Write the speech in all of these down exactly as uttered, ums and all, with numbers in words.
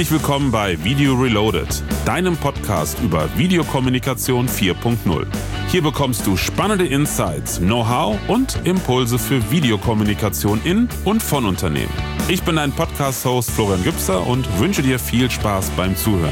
Herzlich willkommen bei Video Reloaded, deinem Podcast über Videokommunikation vier Punkt null. Hier bekommst du spannende Insights, Know-how und Impulse für Videokommunikation in und von Unternehmen. Ich bin dein Podcast-Host Florian Gübser und wünsche dir viel Spaß beim Zuhören.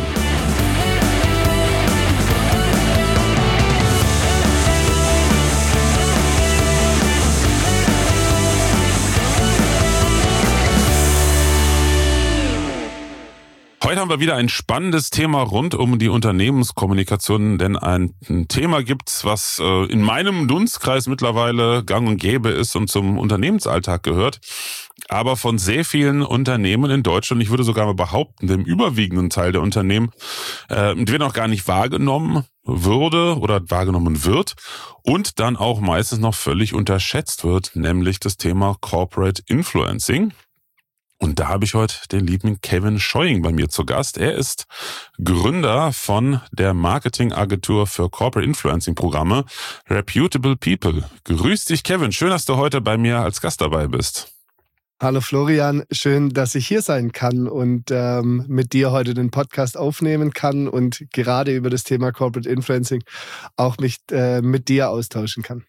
Heute haben wir wieder ein spannendes Thema rund um die Unternehmenskommunikation, denn ein Thema gibt's, was in meinem Dunstkreis mittlerweile gang und gäbe ist und zum Unternehmensalltag gehört, aber von sehr vielen Unternehmen in Deutschland, ich würde sogar mal behaupten, dem überwiegenden Teil der Unternehmen, äh, wird noch gar nicht wahrgenommen würde oder wahrgenommen wird und dann auch meistens noch völlig unterschätzt wird, nämlich das Thema Corporate Influencing. Und da habe ich heute den lieben Kevin Scheuing bei mir zu Gast. Er ist Gründer von der Marketingagentur für Corporate Influencing Programme Reputable People. Grüß dich, Kevin. Schön, dass du heute bei mir als Gast dabei bist. Hallo Florian, schön, dass ich hier sein kann und ähm, mit dir heute den Podcast aufnehmen kann und gerade über das Thema Corporate Influencing auch mich äh, mit dir austauschen kann.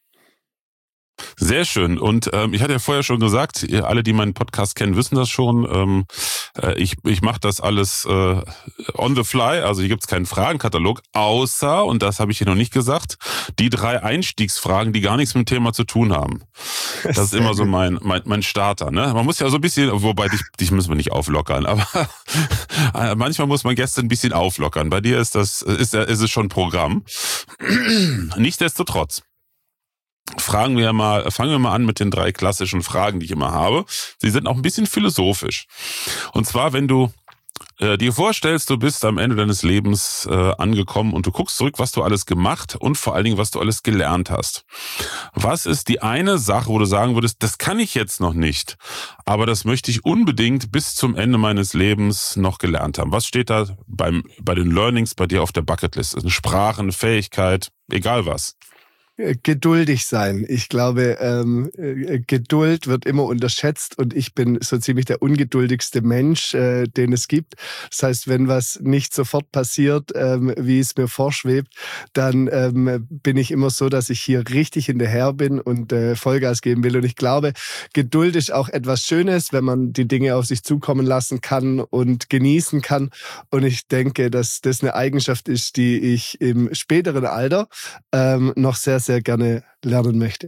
Sehr schön. Und ähm, ich hatte ja vorher schon gesagt, ihr alle, die meinen Podcast kennen, wissen das schon. Ähm, äh, ich ich mache das alles äh, on the fly. Also hier gibt's keinen Fragenkatalog, außer, und das habe ich hier noch nicht gesagt, die drei Einstiegsfragen, die gar nichts mit dem Thema zu tun haben. Das ist immer so mein mein, mein Starter. Ne? Man muss ja so ein bisschen, wobei dich, dich müssen wir nicht auflockern, aber manchmal muss man Gäste ein bisschen auflockern. Bei dir ist das ist, ist es schon Programm. Nichtsdestotrotz. Fragen wir mal, fangen wir mal an mit den drei klassischen Fragen, die ich immer habe. Sie sind auch ein bisschen philosophisch. Und zwar, wenn du äh, dir vorstellst, du bist am Ende deines Lebens äh, angekommen und du guckst zurück, was du alles gemacht und vor allen Dingen, was du alles gelernt hast. Was ist die eine Sache, wo du sagen würdest, das kann ich jetzt noch nicht, aber das möchte ich unbedingt bis zum Ende meines Lebens noch gelernt haben? Was steht da beim bei den Learnings bei dir auf der Bucketlist? Eine Sprache, eine Fähigkeit, egal was. Geduldig sein. Ich glaube, ähm, Geduld wird immer unterschätzt und ich bin so ziemlich der ungeduldigste Mensch, äh, den es gibt. Das heißt, wenn was nicht sofort passiert, ähm, wie es mir vorschwebt, dann ähm, bin ich immer so, dass ich hier richtig hinterher bin und äh, Vollgas geben will. Und ich glaube, Geduld ist auch etwas Schönes, wenn man die Dinge auf sich zukommen lassen kann und genießen kann. Und ich denke, dass das eine Eigenschaft ist, die ich im späteren Alter ähm, noch sehr sehr gerne lernen möchte.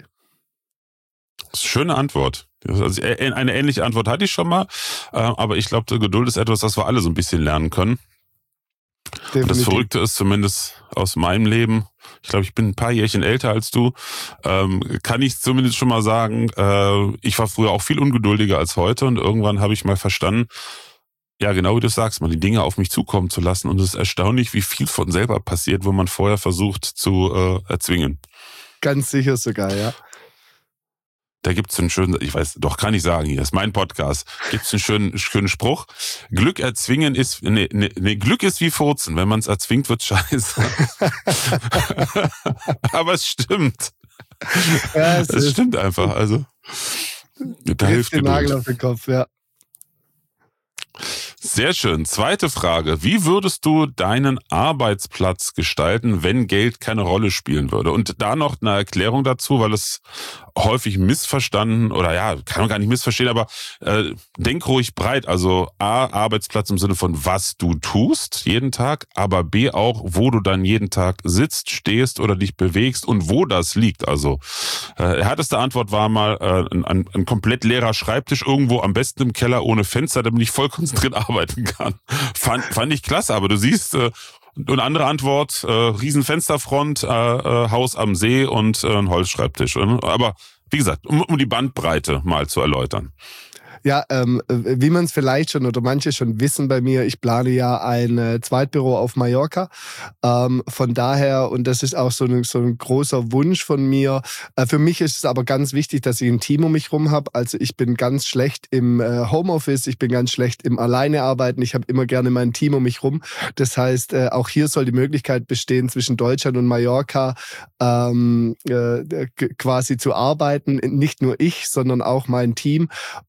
Schöne Antwort. Also eine ähnliche Antwort hatte ich schon mal, aber ich glaube, Geduld ist etwas, was wir alle so ein bisschen lernen können. Und das Verrückte ist zumindest aus meinem Leben, ich glaube, ich bin ein paar Jährchen älter als du, ähm, kann ich zumindest schon mal sagen, äh, ich war früher auch viel ungeduldiger als heute und irgendwann habe ich mal verstanden, ja, genau wie du sagst, mal die Dinge auf mich zukommen zu lassen und es ist erstaunlich, wie viel von selber passiert, wo man vorher versucht zu äh, erzwingen. Ganz sicher sogar, ja. Da gibt's einen schönen, ich weiß, doch kann ich sagen, hier ist mein Podcast, gibt's einen schönen, schönen Spruch. Glück erzwingen ist, nee, nee, nee Glück ist wie Furzen, wenn man es erzwingt, wird's scheiße. Aber es stimmt. Ja, es, es stimmt einfach, also. Da hilft den Nagel auf den Kopf, ja. Sehr schön. Zweite Frage. Wie würdest du deinen Arbeitsplatz gestalten, wenn Geld keine Rolle spielen würde? Und da noch eine Erklärung dazu, weil es häufig missverstanden oder ja, kann man gar nicht missverstehen, aber äh, denk ruhig breit. Also A, Arbeitsplatz im Sinne von was du tust jeden Tag, aber B auch, wo du dann jeden Tag sitzt, stehst oder dich bewegst und wo das liegt. Also äh, härteste Antwort war mal äh, ein, ein komplett leerer Schreibtisch irgendwo, am besten im Keller ohne Fenster, damit ich voll konzentriert arbeiten kann. Fand, fand ich klasse, aber du siehst, äh, eine andere Antwort, äh, Riesenfensterfront, äh, äh, Haus am See und äh, ein Holzschreibtisch. Aber wie gesagt, um, um die Bandbreite mal zu erläutern. Ja, ähm, wie man es vielleicht schon oder manche schon wissen bei mir, ich plane ja ein äh, Zweitbüro auf Mallorca. Ähm, von daher, und das ist auch so ein, so ein großer Wunsch von mir. Äh, für mich ist es aber ganz wichtig, dass ich ein Team um mich rum habe. Also ich bin ganz schlecht im äh, Homeoffice, ich bin ganz schlecht im Alleinearbeiten. Ich habe immer gerne mein Team um mich rum. Das heißt, äh, auch hier soll die Möglichkeit bestehen, zwischen Deutschland und Mallorca ähm, äh, quasi zu arbeiten. Nicht nur ich, sondern auch mein Team. Und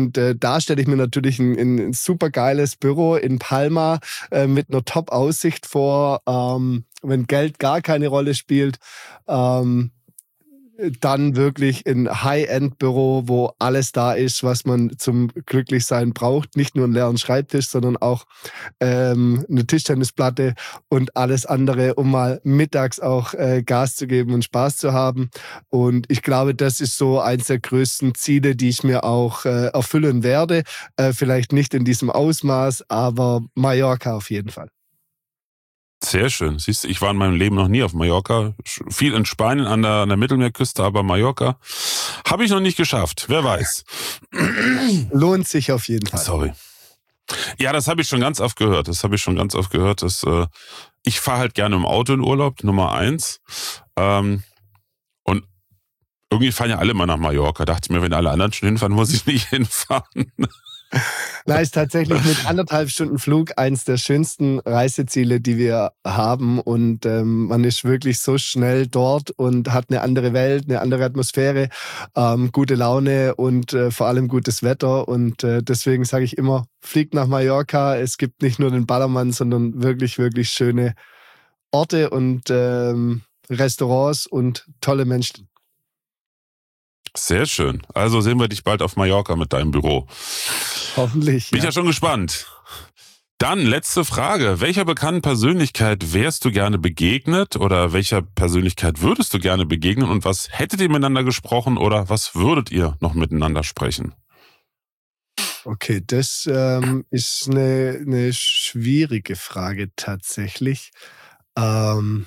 Und äh, da stelle ich mir natürlich ein, ein super geiles Büro in Palma äh, mit einer Top-Aussicht vor, ähm, wenn Geld gar keine Rolle spielt. Ähm, dann wirklich ein High-End-Büro, wo alles da ist, was man zum Glücklichsein braucht. Nicht nur einen leeren Schreibtisch, sondern auch ähm, eine Tischtennisplatte und alles andere, um mal mittags auch äh, Gas zu geben und Spaß zu haben. Und ich glaube, das ist so eins der größten Ziele, die ich mir auch äh, erfüllen werde. Äh, vielleicht nicht in diesem Ausmaß, aber Mallorca auf jeden Fall. Sehr schön. Siehst du, ich war in meinem Leben noch nie auf Mallorca. Viel in Spanien an der, an der Mittelmeerküste, aber Mallorca habe ich noch nicht geschafft. Wer weiß. Lohnt sich auf jeden Fall. Sorry. Ja, das habe ich schon ganz oft gehört. Das habe ich schon ganz oft gehört. Dass, äh, ich fahre halt gerne im Auto in Urlaub, Nummer eins. Ähm, und irgendwie fahren ja alle mal nach Mallorca. Dachte ich mir, wenn alle anderen schon hinfahren, muss ich nicht hinfahren. Na, ist tatsächlich mit anderthalb Stunden Flug eins der schönsten Reiseziele, die wir haben. Und ähm, man ist wirklich so schnell dort und hat eine andere Welt, eine andere Atmosphäre, ähm, gute Laune und äh, vor allem gutes Wetter. Und äh, deswegen sage ich immer, fliegt nach Mallorca. Es gibt nicht nur den Ballermann, sondern wirklich, wirklich schöne Orte und ähm, Restaurants und tolle Menschen. Sehr schön. Also sehen wir dich bald auf Mallorca mit deinem Büro. Hoffentlich. Bin ich ja. ja schon gespannt. Dann letzte Frage. Welcher bekannten Persönlichkeit wärst du gerne begegnet oder welcher Persönlichkeit würdest du gerne begegnen und was hättet ihr miteinander gesprochen oder was würdet ihr noch miteinander sprechen? Okay, das ähm, ist eine, eine schwierige Frage tatsächlich. Ähm,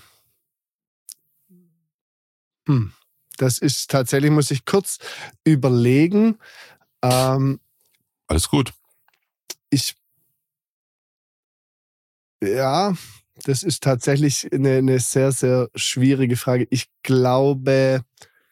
hm. Das ist tatsächlich, muss ich kurz überlegen. Ähm, Alles gut. Ich, ja, das ist tatsächlich eine, eine sehr, sehr schwierige Frage. Ich glaube,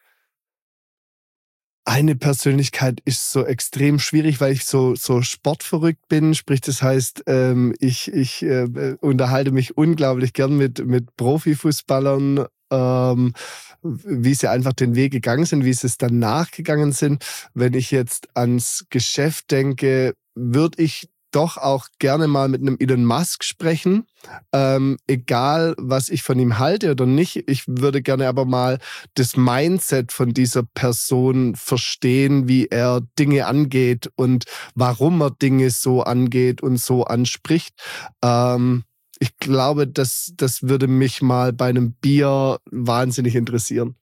eine Persönlichkeit ist so extrem schwierig, weil ich so, so sportverrückt bin. Sprich, das heißt, ähm, ich, ich äh, unterhalte mich unglaublich gern mit, mit Profifußballern, ähm, wie sie einfach den Weg gegangen sind, wie sie es danach gegangen sind. Wenn ich jetzt ans Geschäft denke, würde ich doch auch gerne mal mit einem Elon Musk sprechen. Ähm, egal, was ich von ihm halte oder nicht. Ich würde gerne aber mal das Mindset von dieser Person verstehen, wie er Dinge angeht und warum er Dinge so angeht und so anspricht. Ähm, ich glaube, das, das würde mich mal bei einem Bier wahnsinnig interessieren.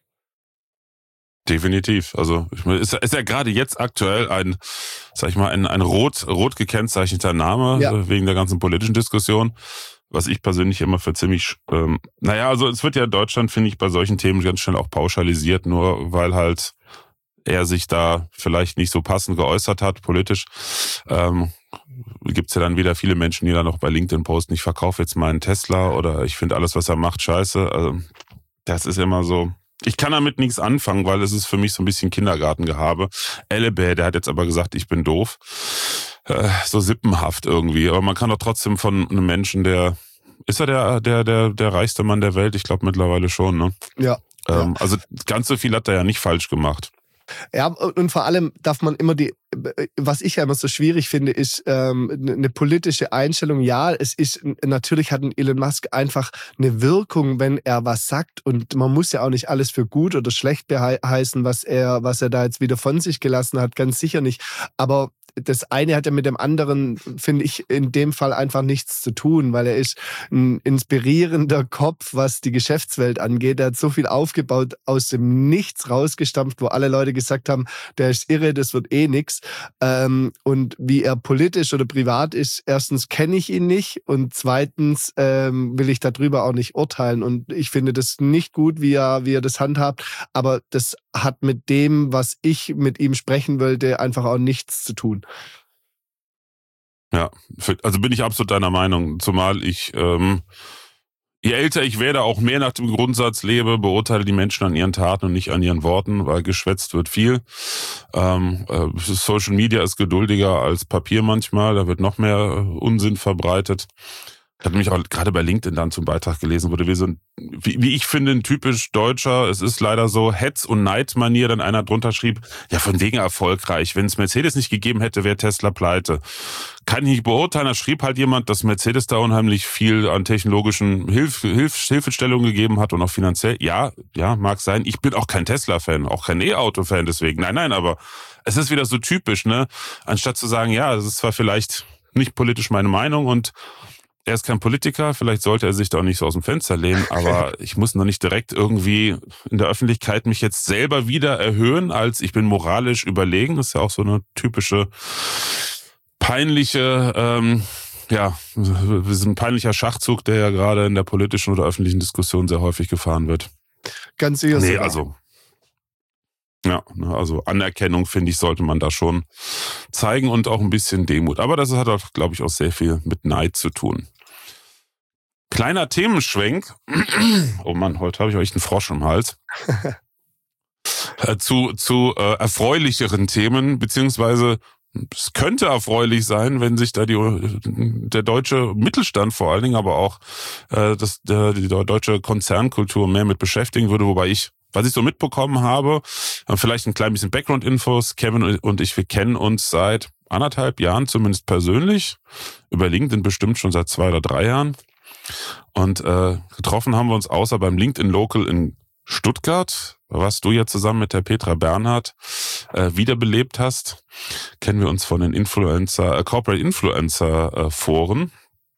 Definitiv. Also ist, ist ja gerade jetzt aktuell ein, sag ich mal, ein, ein rot, rot gekennzeichneter Name, ja, wegen der ganzen politischen Diskussion, was ich persönlich immer für ziemlich, ähm, naja, also es wird ja in Deutschland, finde ich, bei solchen Themen ganz schnell auch pauschalisiert, nur weil halt er sich da vielleicht nicht so passend geäußert hat, politisch. Ähm, gibt's ja dann wieder viele Menschen, die dann noch bei LinkedIn posten, ich verkaufe jetzt meinen Tesla oder ich finde alles, was er macht, scheiße. Also das ist immer so. Ich kann damit nichts anfangen, weil es ist für mich so ein bisschen Kindergartengehabe. Elebä, der hat jetzt aber gesagt, ich bin doof. Äh, so sippenhaft irgendwie. Aber man kann doch trotzdem von einem Menschen, der, ist er der, der, der, der reichste Mann der Welt? Ich glaube mittlerweile schon, ne? Ja, ähm, ja. Also ganz so viel hat er ja nicht falsch gemacht. Ja, und vor allem darf man immer die, was ich ja immer so schwierig finde, ist ähm, eine politische Einstellung. Ja, es ist, natürlich hat ein Elon Musk einfach eine Wirkung, wenn er was sagt und man muss ja auch nicht alles für gut oder schlecht beheißen, was er, was er da jetzt wieder von sich gelassen hat, ganz sicher nicht. Aber das eine hat ja mit dem anderen, finde ich, in dem Fall einfach nichts zu tun, weil er ist ein inspirierender Kopf, was die Geschäftswelt angeht. Er hat so viel aufgebaut, aus dem Nichts rausgestampft, wo alle Leute gesagt haben, der ist irre, das wird eh nix. Ähm, und wie er politisch oder privat ist, erstens kenne ich ihn nicht und zweitens ähm, will ich darüber auch nicht urteilen. Und ich finde das nicht gut, wie er, wie er das handhabt, aber das hat mit dem, was ich mit ihm sprechen wollte, einfach auch nichts zu tun. Ja, also bin ich absolut deiner Meinung, zumal ich, ähm, je älter ich werde, auch mehr nach dem Grundsatz lebe, beurteile die Menschen an ihren Taten und nicht an ihren Worten, weil geschwätzt wird viel. Ähm, äh, Social Media ist geduldiger als Papier manchmal, da wird noch mehr Unsinn verbreitet. Ich hatte mich auch gerade bei LinkedIn dann zum Beitrag gelesen, wurde wie so ein, wie, wie ich finde, ein typisch deutscher, es ist leider so Hetz- und Neidmanier, dann einer drunter schrieb, ja von wegen erfolgreich, wenn es Mercedes nicht gegeben hätte, wäre Tesla pleite. Kann ich nicht beurteilen, da schrieb halt jemand, dass Mercedes da unheimlich viel an technologischen Hilf, Hilf, Hilfestellungen gegeben hat und auch finanziell. Ja, ja, mag sein. Ich bin auch kein Tesla-Fan, auch kein E-Auto-Fan deswegen. Nein, nein, aber es ist wieder so typisch, ne? Anstatt zu sagen, ja, das ist zwar vielleicht nicht politisch meine Meinung und er ist kein Politiker, vielleicht sollte er sich da auch nicht so aus dem Fenster lehnen, aber ich muss noch nicht direkt irgendwie in der Öffentlichkeit mich jetzt selber wieder erhöhen, als ich bin moralisch überlegen. Das ist ja auch so eine typische peinliche, ähm, ja, ein peinlicher Schachzug, der ja gerade in der politischen oder öffentlichen Diskussion sehr häufig gefahren wird. Ganz sicher. Nee, also, ja, also Anerkennung, finde ich, sollte man da schon zeigen und auch ein bisschen Demut. Aber das hat auch, glaube ich, auch sehr viel mit Neid zu tun. Kleiner Themenschwenk. Oh Mann, heute habe ich euch einen Frosch im Hals. zu zu äh, erfreulicheren Themen, beziehungsweise es könnte erfreulich sein, wenn sich da die der deutsche Mittelstand vor allen Dingen, aber auch äh, das, der, die deutsche Konzernkultur mehr mit beschäftigen würde, wobei ich, was ich so mitbekommen habe, vielleicht ein klein bisschen Background-Infos. Kevin und ich, wir kennen uns seit anderthalb Jahren, zumindest persönlich, über LinkedIn bestimmt schon seit zwei oder drei Jahren. Und äh, getroffen haben wir uns außer beim LinkedIn Local in Stuttgart, was du ja zusammen mit der Petra Bernhardt äh, wiederbelebt hast, kennen wir uns von den Influencer, äh, Corporate Influencer äh, Foren.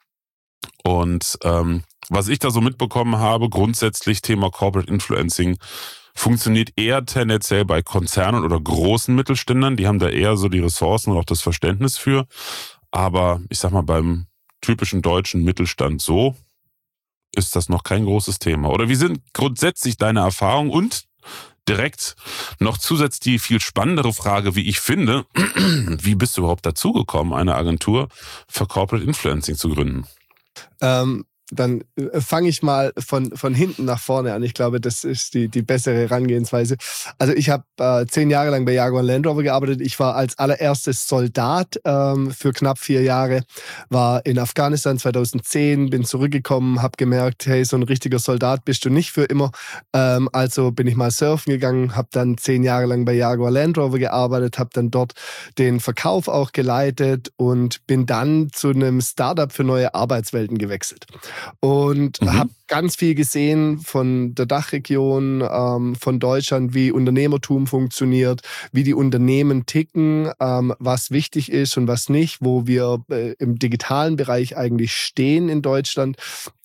Und ähm, was ich da so mitbekommen habe, grundsätzlich Thema Corporate Influencing funktioniert eher tendenziell bei Konzernen oder großen Mittelständlern. Die haben da eher so die Ressourcen und auch das Verständnis für. Aber ich sag mal, beim typischen deutschen Mittelstand so ist das noch kein großes Thema. Oder wie sind grundsätzlich deine Erfahrungen? Und direkt noch zusätzlich die viel spannendere Frage, wie ich finde, wie bist du überhaupt dazu gekommen, eine Agentur für Corporate Influencing zu gründen? Ähm, dann fange ich mal von, von hinten nach vorne an. Ich glaube, das ist die, die bessere Herangehensweise. Also ich habe äh, zehn Jahre lang bei Jaguar Land Rover gearbeitet. Ich war als allererstes Soldat ähm, für knapp vier Jahre, war in Afghanistan zweitausendzehn, bin zurückgekommen, habe gemerkt, hey, so ein richtiger Soldat bist du nicht für immer. Ähm, also bin ich mal surfen gegangen, habe dann zehn Jahre lang bei Jaguar Land Rover gearbeitet, habe dann dort den Verkauf auch geleitet und bin dann zu einem Startup für neue Arbeitswelten gewechselt. Und mhm. habe ganz viel gesehen von der Dachregion, ähm, von Deutschland, wie Unternehmertum funktioniert, wie die Unternehmen ticken, ähm, was wichtig ist und was nicht, wo wir äh, im digitalen Bereich eigentlich stehen in Deutschland.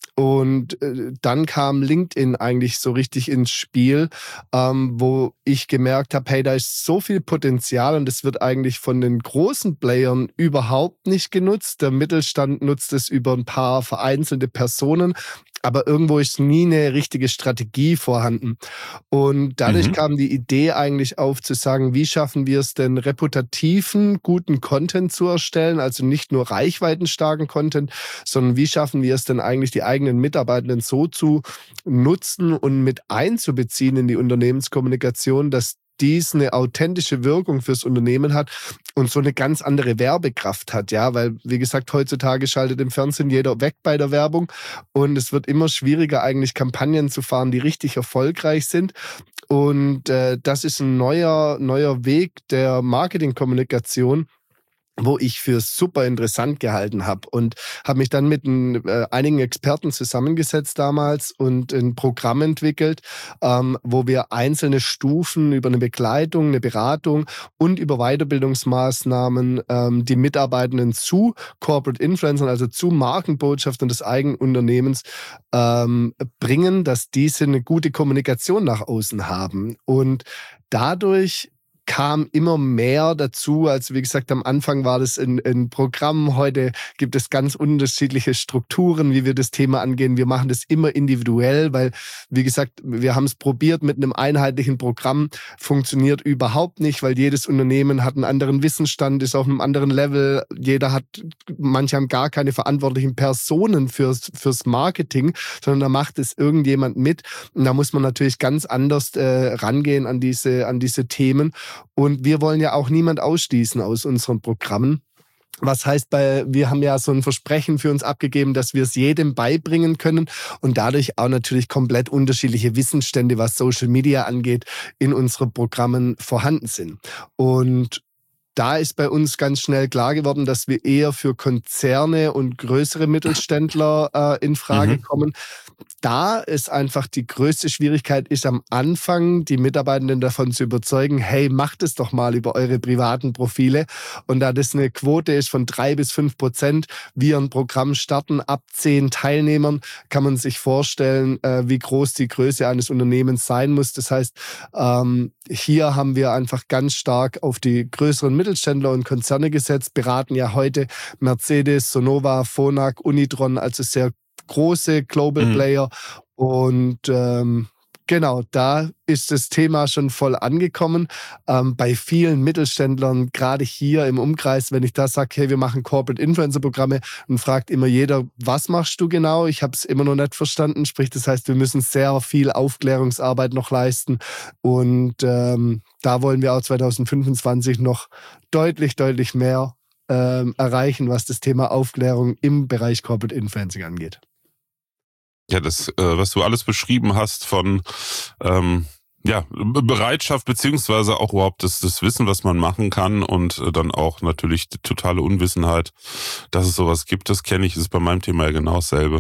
Und äh, dann kam LinkedIn eigentlich so richtig ins Spiel, ähm, wo ich gemerkt habe, hey, da ist so viel Potenzial und es wird eigentlich von den großen Playern überhaupt nicht genutzt. Der Mittelstand nutzt es über ein paar vereinzelte Personen, aber irgendwo ist nie eine richtige Strategie vorhanden. Und dadurch mhm. kam die Idee eigentlich auf zu sagen, wie schaffen wir es denn, reputativen, guten Content zu erstellen, also nicht nur reichweitenstarken Content, sondern wie schaffen wir es denn eigentlich, die eigenen Mitarbeitenden so zu nutzen und mit einzubeziehen in die Unternehmenskommunikation, dass dies eine authentische Wirkung fürs Unternehmen hat und so eine ganz andere Werbekraft hat, ja, weil, wie gesagt, heutzutage schaltet im Fernsehen jeder weg bei der Werbung und es wird immer schwieriger, eigentlich Kampagnen zu fahren, die richtig erfolgreich sind. Und äh, das ist ein neuer, neuer Weg der Marketingkommunikation, wo ich für super interessant gehalten habe und habe mich dann mit ein, äh, einigen Experten zusammengesetzt damals und ein Programm entwickelt, ähm, wo wir einzelne Stufen über eine Begleitung, eine Beratung und über Weiterbildungsmaßnahmen ähm, die Mitarbeitenden zu Corporate Influencern, also zu Markenbotschaftern des eigenen Unternehmens ähm, bringen, dass diese eine gute Kommunikation nach außen haben. Und dadurch kam immer mehr dazu. Also wie gesagt, am Anfang war das ein, ein Programm. Heute gibt es ganz unterschiedliche Strukturen, wie wir das Thema angehen. Wir machen das immer individuell, weil, wie gesagt, wir haben es probiert mit einem einheitlichen Programm. Funktioniert überhaupt nicht, weil jedes Unternehmen hat einen anderen Wissensstand, ist auf einem anderen Level. Jeder hat, manche haben gar keine verantwortlichen Personen fürs, fürs Marketing, sondern da macht es irgendjemand mit. Und da muss man natürlich ganz anders äh, rangehen an diese, an diese Themen. Und wir wollen ja auch niemand ausschließen aus unseren Programmen. Was heißt, bei, wir haben ja so ein Versprechen für uns abgegeben, dass wir es jedem beibringen können und dadurch auch natürlich komplett unterschiedliche Wissensstände, was Social Media angeht, in unseren Programmen vorhanden sind. Und da ist bei uns ganz schnell klar geworden, dass wir eher für Konzerne und größere Mittelständler äh, in Frage mhm. kommen. Da ist einfach die größte Schwierigkeit, ist am Anfang die Mitarbeitenden davon zu überzeugen, hey, macht es doch mal über eure privaten Profile. Und da das eine Quote ist von drei bis fünf Prozent, wir ein Programm starten ab zehn Teilnehmern, kann man sich vorstellen, äh, wie groß die Größe eines Unternehmens sein muss. Das heißt, ähm, hier haben wir einfach ganz stark auf die größeren Mittelständler und Konzerne gesetzt, beraten ja heute Mercedes, Sonova, Phonak, Unitron, also sehr große Global mhm. Player. Und ähm, genau, da ist das Thema schon voll angekommen. Ähm, bei vielen Mittelständlern, gerade hier im Umkreis, wenn ich da sage, hey, wir machen Corporate Influencer Programme, dann fragt immer jeder, was machst du genau? Ich habe es immer noch nicht verstanden. Sprich, das heißt, wir müssen sehr viel Aufklärungsarbeit noch leisten. Und ähm, da wollen wir auch zwanzig fünfundzwanzig noch deutlich, deutlich mehr ähm, erreichen, was das Thema Aufklärung im Bereich Corporate Influencing angeht. Ja, das, äh, was du alles beschrieben hast von ähm, ja, Bereitschaft beziehungsweise auch überhaupt das, das Wissen, was man machen kann und äh, dann auch natürlich die totale Unwissenheit, dass es sowas gibt, das kenne ich, das ist bei meinem Thema ja genau dasselbe.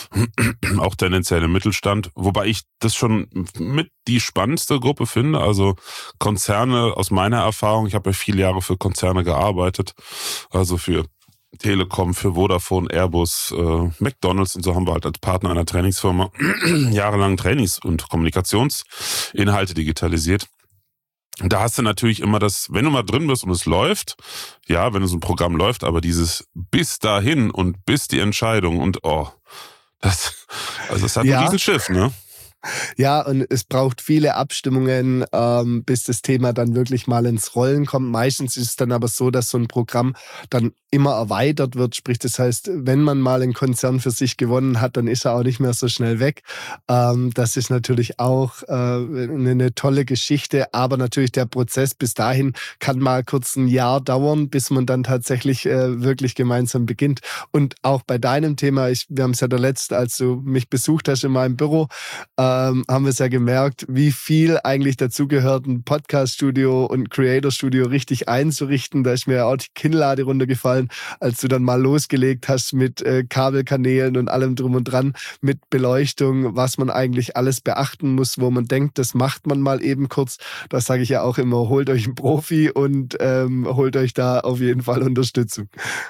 Auch tendenziell im Mittelstand, wobei ich das schon mit die spannendste Gruppe finde, also Konzerne aus meiner Erfahrung, ich habe ja viele Jahre für Konzerne gearbeitet, also für Telekom, für Vodafone, Airbus, äh, McDonald's und so haben wir halt als Partner einer Trainingsfirma jahrelang Trainings- und Kommunikationsinhalte digitalisiert. Da hast du natürlich immer das, wenn du mal drin bist und es läuft, ja, wenn so ein Programm läuft, aber dieses bis dahin und bis die Entscheidung und oh, das, also das hat ja. ein Riesenschiff, ne? Ja, und es braucht viele Abstimmungen, ähm, bis das Thema dann wirklich mal ins Rollen kommt. Meistens ist es dann aber so, dass so ein Programm dann immer erweitert wird. Sprich, das heißt, wenn man mal einen Konzern für sich gewonnen hat, dann ist er auch nicht mehr so schnell weg. Ähm, das ist natürlich auch äh, eine, eine tolle Geschichte. Aber natürlich der Prozess bis dahin kann mal kurz ein Jahr dauern, bis man dann tatsächlich äh, wirklich gemeinsam beginnt. Und auch bei deinem Thema, ich, wir haben es ja der letzte, als du mich besucht hast in meinem Büro, äh, Ähm, haben wir es ja gemerkt, wie viel eigentlich dazugehört, ein Podcast-Studio und ein Creator-Studio richtig einzurichten. Da ist mir ja auch die Kinnlade runtergefallen, als du dann mal losgelegt hast mit äh, Kabelkanälen und allem drum und dran, mit Beleuchtung, was man eigentlich alles beachten muss, wo man denkt, das macht man mal eben kurz. Das sage ich ja auch immer, holt euch einen Profi und ähm, holt euch da auf jeden Fall Unterstützung.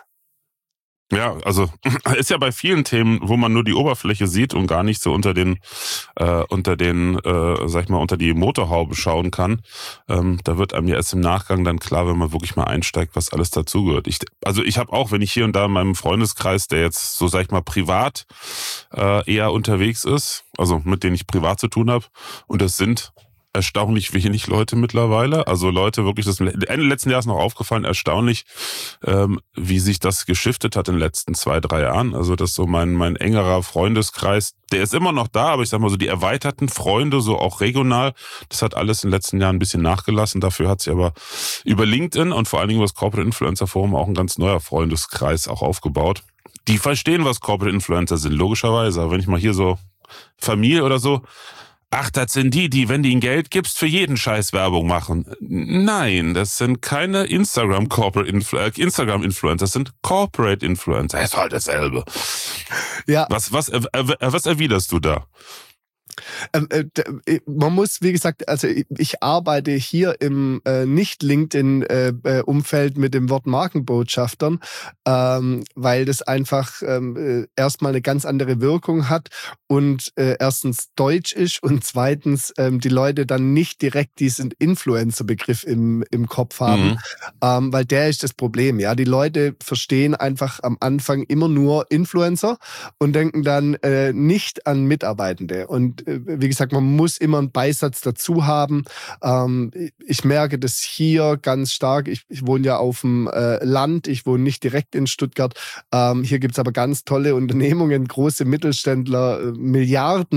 Ja, also ist ja bei vielen Themen, wo man nur die Oberfläche sieht und gar nicht so unter den, äh, unter den, äh, sag ich mal, unter die Motorhaube schauen kann. Ähm, da wird einem ja erst im Nachgang dann klar, wenn man wirklich mal einsteigt, was alles dazugehört. Ich, also ich habe auch, wenn ich hier und da in meinem Freundeskreis, der jetzt so, sag ich mal, privat äh, eher unterwegs ist, also mit denen ich privat zu tun habe, und das sind erstaunlich wenig Leute mittlerweile. Also Leute, wirklich, das Ende letzten Jahres noch aufgefallen, erstaunlich, ähm, wie sich das geschiftet hat in den letzten zwei, drei Jahren. Also das ist so mein, mein engerer Freundeskreis, der ist immer noch da, aber ich sag mal so, die erweiterten Freunde, so auch regional, das hat alles in den letzten Jahren ein bisschen nachgelassen. Dafür hat sich aber über LinkedIn und vor allen Dingen über das Corporate Influencer Forum auch ein ganz neuer Freundeskreis auch aufgebaut. Die verstehen, was Corporate Influencer sind, logischerweise. Aber wenn ich mal hier so Familie oder so, ach, das sind die, die, wenn du ihnen Geld gibst, für jeden Scheiß Werbung machen. Nein, das sind keine Instagram Corporate Influ- äh, Instagram Influencer, das sind Corporate Influencer. Das ist halt dasselbe. Ja. Was, was, äh, was erwiderst du da? Ähm, äh, man muss, wie gesagt, also ich, ich arbeite hier im äh, Nicht-LinkedIn-Umfeld äh, mit dem Wort Markenbotschaftern, ähm, weil das einfach ähm, erstmal eine ganz andere Wirkung hat und äh, erstens deutsch ist und zweitens ähm, die Leute dann nicht direkt diesen Influencer-Begriff im, im Kopf haben, mhm. ähm, weil der ist das Problem. Ja, die Leute verstehen einfach am Anfang immer nur Influencer und denken dann äh, nicht an Mitarbeitende. Und wie gesagt, man muss immer einen Beisatz dazu haben. Ähm, ich merke das hier ganz stark. Ich, ich wohne ja auf dem äh, Land, ich wohne nicht direkt in Stuttgart. Ähm, hier gibt es aber ganz tolle Unternehmungen, große Mittelständler, äh, Milliarden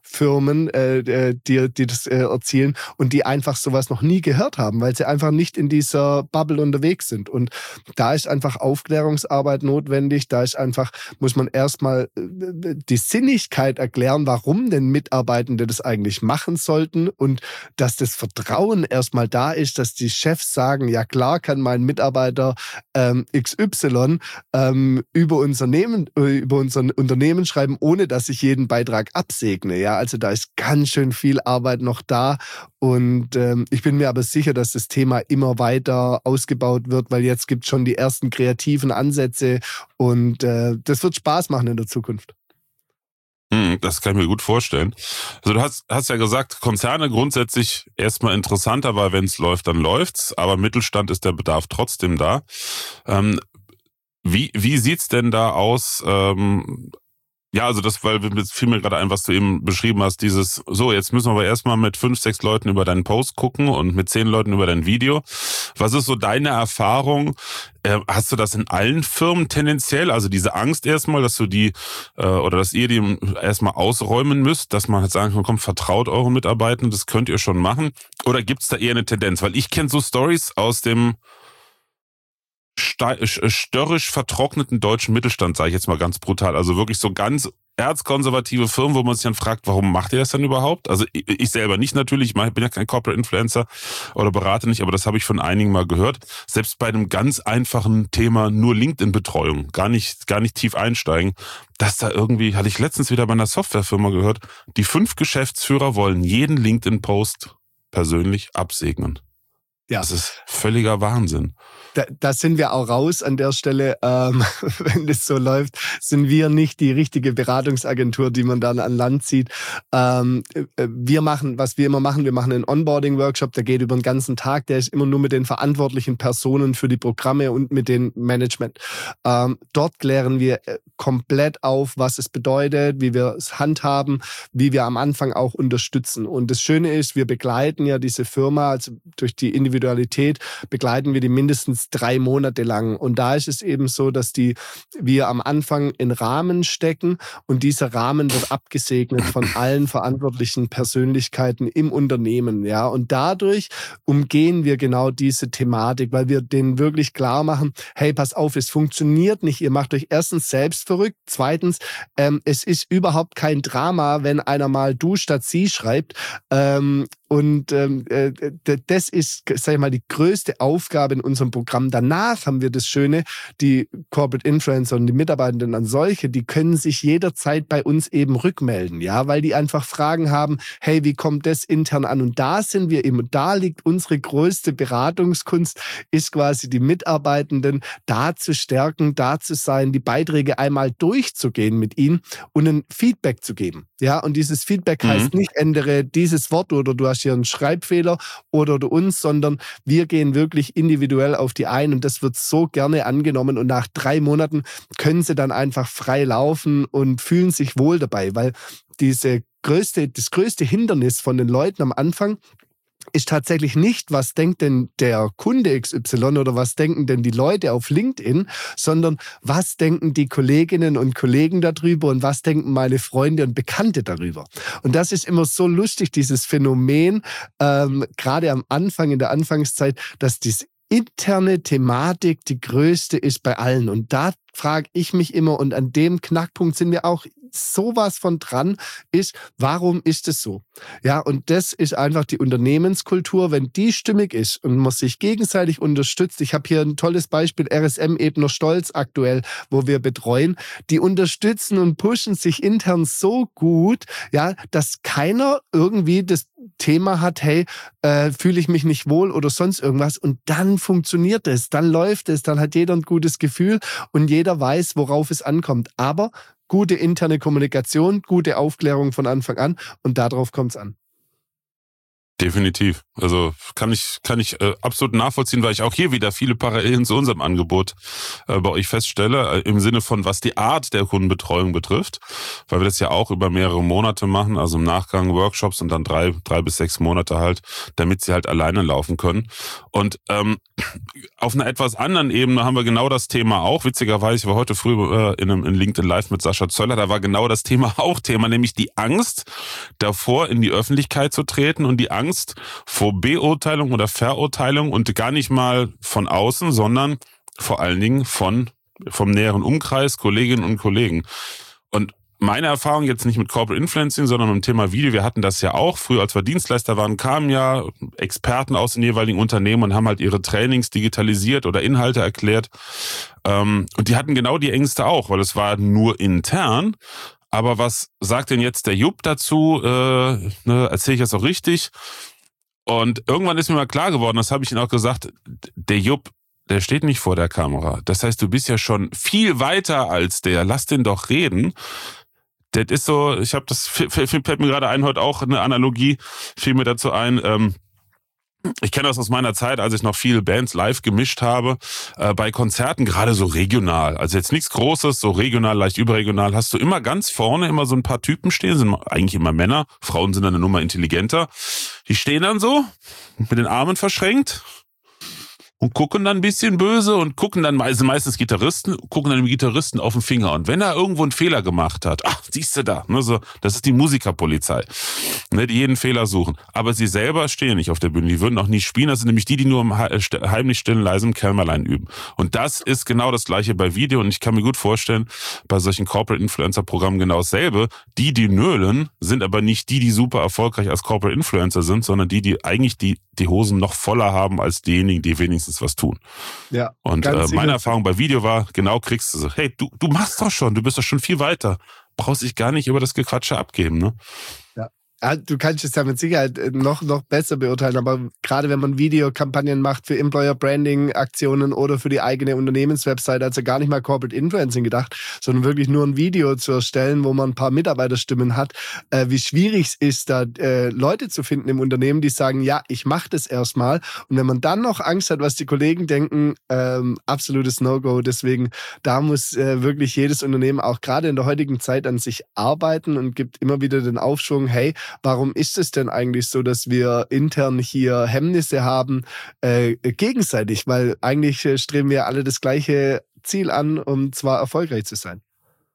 Firmen, äh, die, die das äh, erzielen und die einfach sowas noch nie gehört haben, weil sie einfach nicht in dieser Bubble unterwegs sind. Und da ist einfach Aufklärungsarbeit notwendig. Da ist einfach, muss man erstmal äh, die Sinnigkeit erklären, warum denn Mitarbeitende das eigentlich machen sollten und dass das Vertrauen erstmal da ist, dass die Chefs sagen, ja klar kann mein Mitarbeiter ähm, X Y ähm, über, Unternehmen, äh, über unser Unternehmen schreiben, ohne dass ich jeden Beitrag absegne. Ja, also da ist ganz schön viel Arbeit noch da und ähm, ich bin mir aber sicher, dass das Thema immer weiter ausgebaut wird, weil jetzt gibt es schon die ersten kreativen Ansätze und äh, das wird Spaß machen in der Zukunft. Das kann ich mir gut vorstellen. Also du hast, hast ja gesagt, Konzerne grundsätzlich erstmal interessanter, weil wenn es läuft, dann läuft's. Aber Mittelstand ist der Bedarf trotzdem da. Ähm, wie wie sieht's denn da aus? Ähm, ja, also das, weil mir fiel mir gerade ein, was du eben beschrieben hast, dieses, so, jetzt müssen wir aber erstmal mit fünf, sechs Leuten über deinen Post gucken und mit zehn Leuten über dein Video. Was ist so deine Erfahrung? Äh, hast du das in allen Firmen tendenziell? Also diese Angst erstmal, dass du die, äh, oder dass ihr die erstmal ausräumen müsst, dass man halt sagen kann, komm, vertraut euren Mitarbeitern, das könnt ihr schon machen. Oder gibt's da eher eine Tendenz? Weil ich kenne so Stories aus dem störrisch vertrockneten deutschen Mittelstand, sage ich jetzt mal ganz brutal. Also wirklich so ganz erzkonservative Firmen, wo man sich dann fragt, warum macht ihr das denn überhaupt? Also ich, ich selber nicht natürlich, ich bin ja kein Corporate Influencer oder berate nicht, aber das habe ich von einigen mal gehört. Selbst bei einem ganz einfachen Thema, nur LinkedIn-Betreuung, gar nicht, gar nicht tief einsteigen, dass da irgendwie, hatte ich letztens wieder bei einer Softwarefirma gehört, die fünf Geschäftsführer wollen jeden LinkedIn-Post persönlich absegnen. Ja. Das ist völliger Wahnsinn. Da, da sind wir auch raus an der Stelle. Ähm, wenn das so läuft, sind wir nicht die richtige Beratungsagentur, die man dann an Land zieht. Ähm, wir machen, was wir immer machen, wir machen einen Onboarding-Workshop, der geht über den ganzen Tag. Der ist immer nur mit den verantwortlichen Personen für die Programme und mit dem Management. Ähm, dort klären wir komplett auf, was es bedeutet, wie wir es handhaben, wie wir am Anfang auch unterstützen. Und das Schöne ist, wir begleiten ja diese Firma, also durch die Individualität begleiten wir die mindestens drei Monate lang. Und da ist es eben so, dass die wir am Anfang in Rahmen stecken und dieser Rahmen wird abgesegnet von allen verantwortlichen Persönlichkeiten im Unternehmen. Ja, und dadurch umgehen wir genau diese Thematik, weil wir denen wirklich klar machen, hey, pass auf, es funktioniert nicht. Ihr macht euch erstens selbst verrückt. Zweitens, ähm, es ist überhaupt kein Drama, wenn einer mal du statt sie schreibt. Ähm, Und ähm, äh, das ist, sag ich mal, die größte Aufgabe in unserem Programm. Danach haben wir das Schöne, die Corporate Influencer und die Mitarbeitenden an solche, die können sich jederzeit bei uns eben rückmelden, ja, weil die einfach Fragen haben, hey, wie kommt das intern an? Und da sind wir eben, da liegt unsere größte Beratungskunst, ist quasi die Mitarbeitenden da zu stärken, da zu sein, die Beiträge einmal durchzugehen mit ihnen und ein Feedback zu geben. Ja, und dieses Feedback mhm. heißt nicht, ändere dieses Wort oder du hast hier einen Schreibfehler oder du uns, sondern wir gehen wirklich individuell auf die ein und das wird so gerne angenommen und nach drei Monaten können sie dann einfach frei laufen und fühlen sich wohl dabei, weil diese größte, das größte Hindernis von den Leuten am Anfang ist tatsächlich nicht, was denkt denn der Kunde X Y oder was denken denn die Leute auf LinkedIn, sondern was denken die Kolleginnen und Kollegen darüber und was denken meine Freunde und Bekannte darüber. Und das ist immer so lustig, dieses Phänomen, ähm, gerade am Anfang, in der Anfangszeit, dass diese interne Thematik die größte ist bei allen. Und da frage ich mich immer, und an dem Knackpunkt sind wir auch sowas von dran, ist, warum ist es so? Ja, und das ist einfach die Unternehmenskultur, wenn die stimmig ist und man sich gegenseitig unterstützt. Ich habe hier ein tolles Beispiel, R S M Ebner Stolz aktuell, wo wir betreuen. Die unterstützen und pushen sich intern so gut, ja, dass keiner irgendwie das Thema hat, hey, äh, fühle ich mich nicht wohl oder sonst irgendwas. Und dann funktioniert es, dann läuft es, dann hat jeder ein gutes Gefühl und jeder weiß, worauf es ankommt. Aber gute interne Kommunikation, gute Aufklärung von Anfang an und darauf kommt es an. Definitiv. Also kann ich kann ich äh, absolut nachvollziehen, weil ich auch hier wieder viele Parallelen zu unserem Angebot äh, bei euch feststelle, äh, im Sinne von, was die Art der Kundenbetreuung betrifft, weil wir das ja auch über mehrere Monate machen, also im Nachgang Workshops und dann drei drei bis sechs Monate halt, damit sie halt alleine laufen können. Und ähm, auf einer etwas anderen Ebene haben wir genau das Thema auch. Witzigerweise, ich war heute früh äh, in einem in LinkedIn Live mit Sascha Zöller, da war genau das Thema auch Thema, nämlich die Angst davor, in die Öffentlichkeit zu treten und die Angst vor Beurteilung oder Verurteilung und gar nicht mal von außen, sondern vor allen Dingen von vom näheren Umkreis, Kolleginnen und Kollegen. Und meine Erfahrung jetzt nicht mit Corporate Influencing, sondern mit dem Thema Video, wir hatten das ja auch. Früher, als wir Dienstleister waren, kamen ja Experten aus den jeweiligen Unternehmen und haben halt ihre Trainings digitalisiert oder Inhalte erklärt. Und die hatten genau die Ängste auch, weil es war nur intern. Aber was sagt denn jetzt der Jupp dazu? Äh, ne, erzähle ich das auch richtig? Und irgendwann ist mir mal klar geworden, das habe ich Ihnen auch gesagt, der Jupp, der steht nicht vor der Kamera. Das heißt, du bist ja schon viel weiter als der. Lass den doch reden. Das ist so, ich habe das, fällt mir gerade ein, heute auch eine Analogie, fiel mir dazu ein, ähm, ich kenne das aus meiner Zeit, als ich noch viele Bands live gemischt habe, äh, bei Konzerten, gerade so regional, also jetzt nichts Großes, so regional, leicht überregional, hast du immer ganz vorne immer so ein paar Typen stehen, sind eigentlich immer Männer, Frauen sind dann eine Nummer intelligenter, die stehen dann so, mit den Armen verschränkt und gucken dann ein bisschen böse und gucken dann, sind meistens Gitarristen, gucken dann dem Gitarristen auf den Finger. Und wenn er irgendwo einen Fehler gemacht hat, ach, siehst du da, ne, so, das ist die Musikerpolizei, ne, die jeden Fehler suchen. Aber sie selber stehen nicht auf der Bühne, die würden auch nie spielen, das sind nämlich die, die nur im heimlich stillen, leisen Kämmerlein üben. Und das ist genau das Gleiche bei Video und ich kann mir gut vorstellen, bei solchen Corporate Influencer Programmen genau dasselbe. Die, die nölen, sind aber nicht die, die super erfolgreich als Corporate Influencer sind, sondern die, die eigentlich die, die Hosen noch voller haben als diejenigen, die wenigstens was tun. Ja. Und äh, meine Erfahrung bei Video war, genau kriegst du so, hey, du, du machst doch schon, du bist doch schon viel weiter. Brauchst dich gar nicht über das Gequatsche abgeben, ne? Ja. Ja, du kannst es ja mit Sicherheit noch, noch besser beurteilen, aber gerade wenn man Videokampagnen macht für Employer Branding Aktionen oder für die eigene Unternehmenswebsite, also gar nicht mal Corporate Influencing gedacht, sondern wirklich nur ein Video zu erstellen, wo man ein paar Mitarbeiterstimmen hat, äh, wie schwierig es ist, da äh, Leute zu finden im Unternehmen, die sagen, ja, ich mache das erstmal. Und wenn man dann noch Angst hat, was die Kollegen denken, ähm, absolutes No-Go. Deswegen, da muss äh, wirklich jedes Unternehmen auch gerade in der heutigen Zeit an sich arbeiten und gibt immer wieder den Aufschwung, hey, warum ist es denn eigentlich so, dass wir intern hier Hemmnisse haben, äh, gegenseitig? Weil eigentlich äh, streben wir alle das gleiche Ziel an, um zwar erfolgreich zu sein.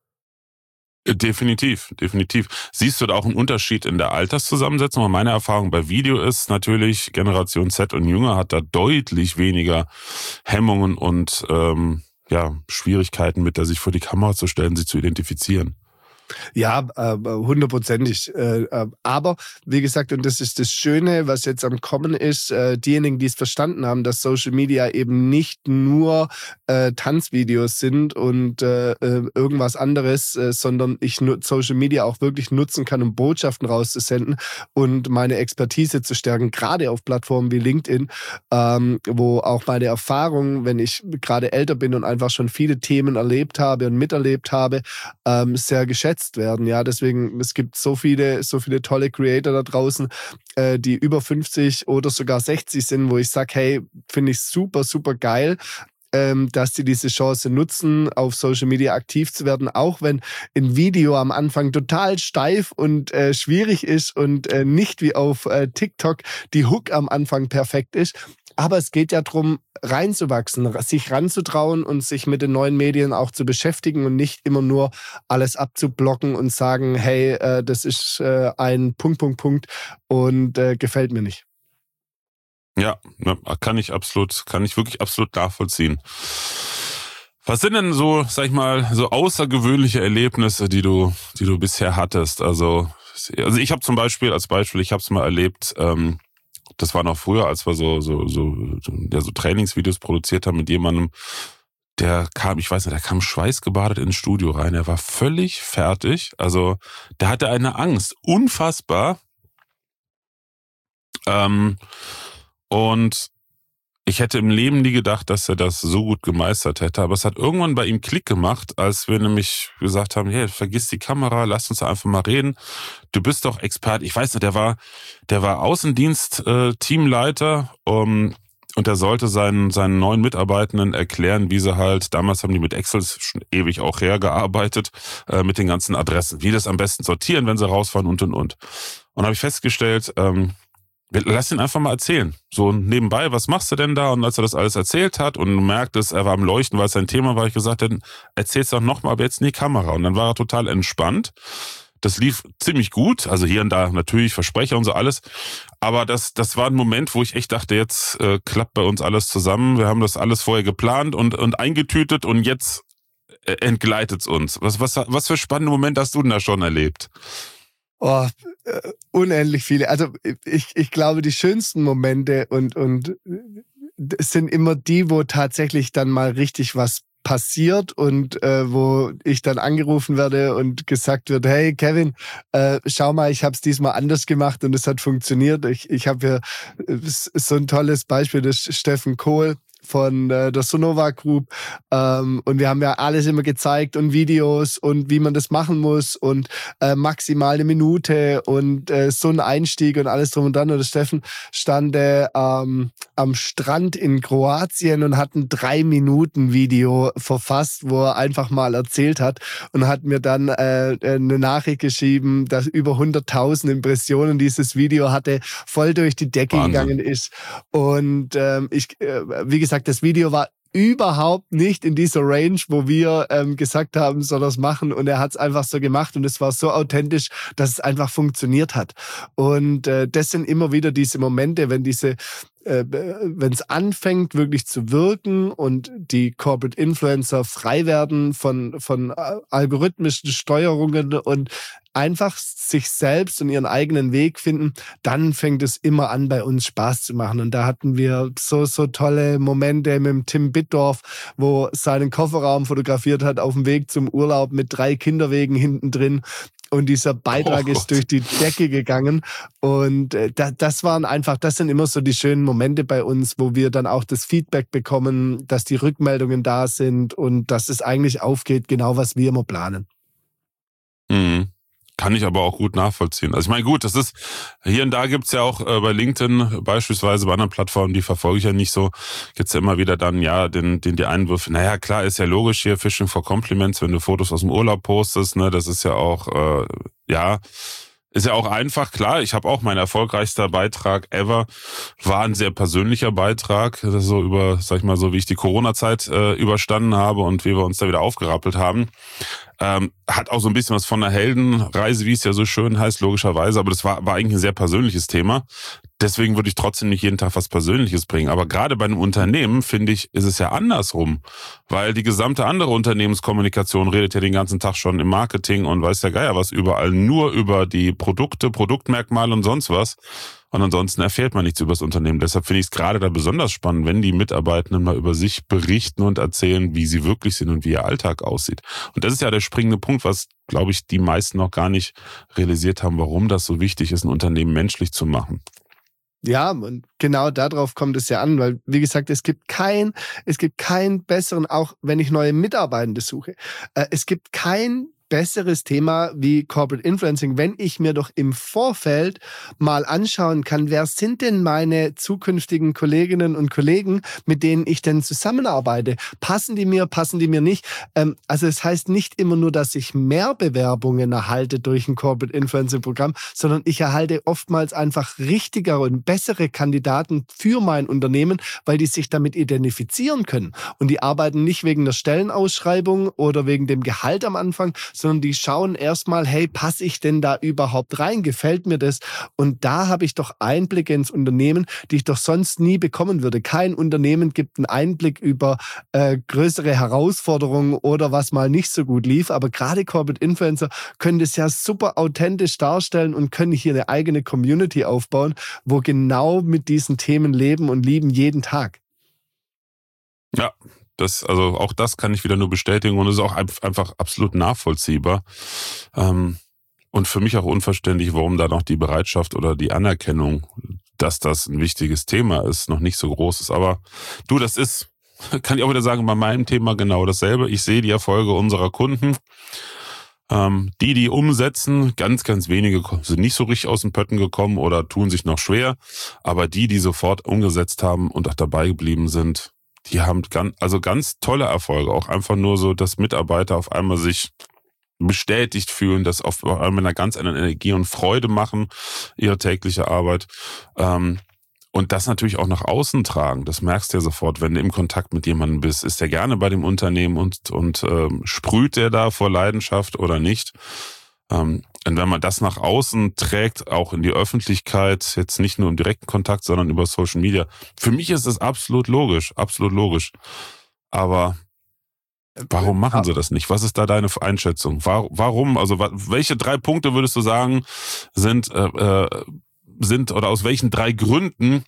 Definitiv, definitiv. Siehst du da auch einen Unterschied in der Alterszusammensetzung? Weil meine Erfahrung bei Video ist natürlich, Generation Z und Jünger hat da deutlich weniger Hemmungen und ähm, ja Schwierigkeiten mit, da sich vor die Kamera zu stellen, sich zu identifizieren. Ja, hundertprozentig. Äh, äh, aber wie gesagt, und das ist das Schöne, was jetzt am Kommen ist, äh, diejenigen, die es verstanden haben, dass Social Media eben nicht nur äh, Tanzvideos sind und äh, irgendwas anderes, äh, sondern ich Social Media auch wirklich nutzen kann, um Botschaften rauszusenden und meine Expertise zu stärken, gerade auf Plattformen wie LinkedIn, ähm, wo auch meine Erfahrung, wenn ich gerade älter bin und einfach schon viele Themen erlebt habe und miterlebt habe, ähm, sehr geschätzt werden. Ja, deswegen, es gibt so viele, so viele tolle Creator da draußen, äh, die über fünfzig oder sogar sechzig sind, wo ich sage, hey, finde ich super, super geil, ähm, dass die diese Chance nutzen, auf Social Media aktiv zu werden, auch wenn ein Video am Anfang total steif und äh, schwierig ist und äh, nicht wie auf äh, TikTok die Hook am Anfang perfekt ist. Aber es geht ja darum, reinzuwachsen, sich ranzutrauen und sich mit den neuen Medien auch zu beschäftigen und nicht immer nur alles abzublocken und sagen, hey, äh, das ist äh, ein Punkt, Punkt, Punkt und äh, gefällt mir nicht. Ja, kann ich absolut, kann ich wirklich absolut nachvollziehen. Was sind denn so, sag ich mal, so außergewöhnliche Erlebnisse, die du, die du bisher hattest? Also, also ich habe zum Beispiel, als Beispiel, ich habe es mal erlebt, ähm, das war noch früher, als wir so, so, so, ja, so Trainingsvideos produziert haben mit jemandem, der kam, ich weiß nicht, der kam schweißgebadet ins Studio rein, er war völlig fertig, also der hatte eine Angst, unfassbar, ähm, und ich hätte im Leben nie gedacht, dass er das so gut gemeistert hätte. Aber es hat irgendwann bei ihm Klick gemacht, als wir nämlich gesagt haben, hey, vergiss die Kamera, lass uns einfach mal reden. Du bist doch Experte. Ich weiß nicht, der war, der war Außendienst-Teamleiter, um, und er sollte seinen, seinen neuen Mitarbeitenden erklären, wie sie halt, damals haben die mit Excel schon ewig auch hergearbeitet, äh, mit den ganzen Adressen, wie das am besten sortieren, wenn sie rausfahren und, und, und. Und habe ich festgestellt, ähm, lass ihn einfach mal erzählen. So nebenbei, was machst du denn da? Und als er das alles erzählt hat und du merktest, er war am Leuchten, weil es sein Thema war, ich gesagt, dann erzähl's doch nochmal, aber jetzt in die Kamera. Und dann war er total entspannt. Das lief ziemlich gut. Also hier und da natürlich Versprecher und so alles. Aber das, das war ein Moment, wo ich echt dachte, jetzt äh, klappt bei uns alles zusammen. Wir haben das alles vorher geplant und, und eingetütet und jetzt äh, entgleitet's uns. Was, was, was für spannende Momente hast du denn da schon erlebt? Oh, äh, unendlich viele. Also ich, ich glaube, die schönsten Momente und, und sind immer die, wo tatsächlich dann mal richtig was passiert und äh, wo ich dann angerufen werde und gesagt wird, hey Kevin, äh, schau mal, ich habe es diesmal anders gemacht und es hat funktioniert. Ich, ich habe hier so ein tolles Beispiel, das ist Steffen Kohl von äh, der Sonova Group, ähm, und wir haben ja alles immer gezeigt und Videos und wie man das machen muss und äh, maximal eine Minute und äh, so ein Einstieg und alles drum und dran. Und der Steffen stand äh, ähm, am Strand in Kroatien und hat ein drei Minuten Video verfasst, wo er einfach mal erzählt hat und hat mir dann äh, eine Nachricht geschrieben, dass über hunderttausend Impressionen dieses Video hatte, voll durch die Decke Wahnsinn. Gegangen ist. Und ähm, ich, äh, wie gesagt, das Video war überhaupt nicht in dieser Range, wo wir ähm, gesagt haben, soll das machen, und er hat es einfach so gemacht und es war so authentisch, dass es einfach funktioniert hat. Und äh, das sind immer wieder diese Momente, wenn diese äh, wenn es anfängt wirklich zu wirken und die Corporate Influencer frei werden von von algorithmischen Steuerungen und einfach sich selbst und ihren eigenen Weg finden, dann fängt es immer an, bei uns Spaß zu machen. Und da hatten wir so, so tolle Momente mit dem Tim Bittdorf, wo seinen Kofferraum fotografiert hat auf dem Weg zum Urlaub mit drei Kinderwegen hinten drin. Und dieser Beitrag oh ist durch die Decke gegangen. Und äh, da, das waren einfach, das sind immer so die schönen Momente bei uns, wo wir dann auch das Feedback bekommen, dass die Rückmeldungen da sind und dass es eigentlich aufgeht, genau was wir immer planen. Mhm. Kann ich aber auch gut nachvollziehen. Also ich meine, gut, das ist, hier und da gibt's ja auch äh, bei LinkedIn beispielsweise, bei anderen Plattformen, die verfolge ich ja nicht so, gibt's ja immer wieder dann, ja, den, den die Einwürfe, naja, klar, ist ja logisch hier, Fishing for Compliments, wenn du Fotos aus dem Urlaub postest, ne, das ist ja auch, äh, ja, ist ja auch einfach, klar, ich habe auch mein erfolgreichster Beitrag ever, war ein sehr persönlicher Beitrag, so über, sag ich mal, so wie ich die Corona-Zeit äh, überstanden habe und wie wir uns da wieder aufgerappelt haben. Ähm, hat auch so ein bisschen was von einer Heldenreise, wie es ja so schön heißt, logischerweise, aber das war, war eigentlich ein sehr persönliches Thema. Deswegen würde ich trotzdem nicht jeden Tag was Persönliches bringen. Aber gerade bei einem Unternehmen, finde ich, ist es ja andersrum. Weil die gesamte andere Unternehmenskommunikation redet ja den ganzen Tag schon im Marketing und weiß der Geier was überall, nur über die Produkte, Produktmerkmale und sonst was. Und ansonsten erfährt man nichts über das Unternehmen. Deshalb finde ich es gerade da besonders spannend, wenn die Mitarbeitenden mal über sich berichten und erzählen, wie sie wirklich sind und wie ihr Alltag aussieht. Und das ist ja der springende Punkt, was, glaube ich, die meisten noch gar nicht realisiert haben, warum das so wichtig ist, ein Unternehmen menschlich zu machen. Ja, und genau darauf kommt es ja an, weil, wie gesagt, es gibt kein, es gibt keinen besseren, auch wenn ich neue Mitarbeitende suche, äh, es gibt kein besseres Thema wie Corporate Influencing, wenn ich mir doch im Vorfeld mal anschauen kann, wer sind denn meine zukünftigen Kolleginnen und Kollegen, mit denen ich denn zusammenarbeite? Passen die mir, passen die mir nicht? Ähm, also es heißt nicht immer nur, dass ich mehr Bewerbungen erhalte durch ein Corporate Influencing Programm, sondern ich erhalte oftmals einfach richtigere und bessere Kandidaten für mein Unternehmen, weil die sich damit identifizieren können. Und die arbeiten nicht wegen der Stellenausschreibung oder wegen dem Gehalt am Anfang, sondern die schauen erstmal, hey, passe ich denn da überhaupt rein? Gefällt mir das? Und da habe ich doch Einblicke ins Unternehmen, die ich doch sonst nie bekommen würde. Kein Unternehmen gibt einen Einblick über äh, größere Herausforderungen oder was mal nicht so gut lief. Aber gerade Corporate Influencer können das ja super authentisch darstellen und können hier eine eigene Community aufbauen, wo genau mit diesen Themen leben und lieben jeden Tag. Ja. Das, also auch das kann ich wieder nur bestätigen und es ist auch einfach absolut nachvollziehbar. Ähm, und für mich auch unverständlich, warum da noch die Bereitschaft oder die Anerkennung dass das ein wichtiges Thema ist, noch nicht so groß ist. Aber du, das ist, kann ich auch wieder sagen, bei meinem Thema genau dasselbe. Ich sehe die Erfolge unserer Kunden. Ähm, die, die umsetzen, ganz, ganz wenige sind nicht so richtig aus den Pötten gekommen oder tun sich noch schwer. Aber die, die sofort umgesetzt haben und auch dabei geblieben sind, die haben ganz, also ganz tolle Erfolge. Auch einfach nur so, dass Mitarbeiter auf einmal sich bestätigt fühlen, dass auf einmal mit einer ganz anderen Energie und Freude machen, ihre tägliche Arbeit. Ähm, Und das natürlich auch nach außen tragen. Das merkst du ja sofort, wenn du im Kontakt mit jemandem bist. Ist der gerne bei dem Unternehmen und, und ähm, sprüht der da vor Leidenschaft oder nicht? Ähm, und wenn man das nach außen trägt, auch in die Öffentlichkeit, jetzt nicht nur im direkten Kontakt, sondern über Social Media. Für mich ist das absolut logisch, absolut logisch. Aber warum machen sie das nicht? Was ist da deine Einschätzung? Warum? Also welche drei Punkte würdest du sagen, sind... Äh, äh, sind oder aus welchen drei Gründen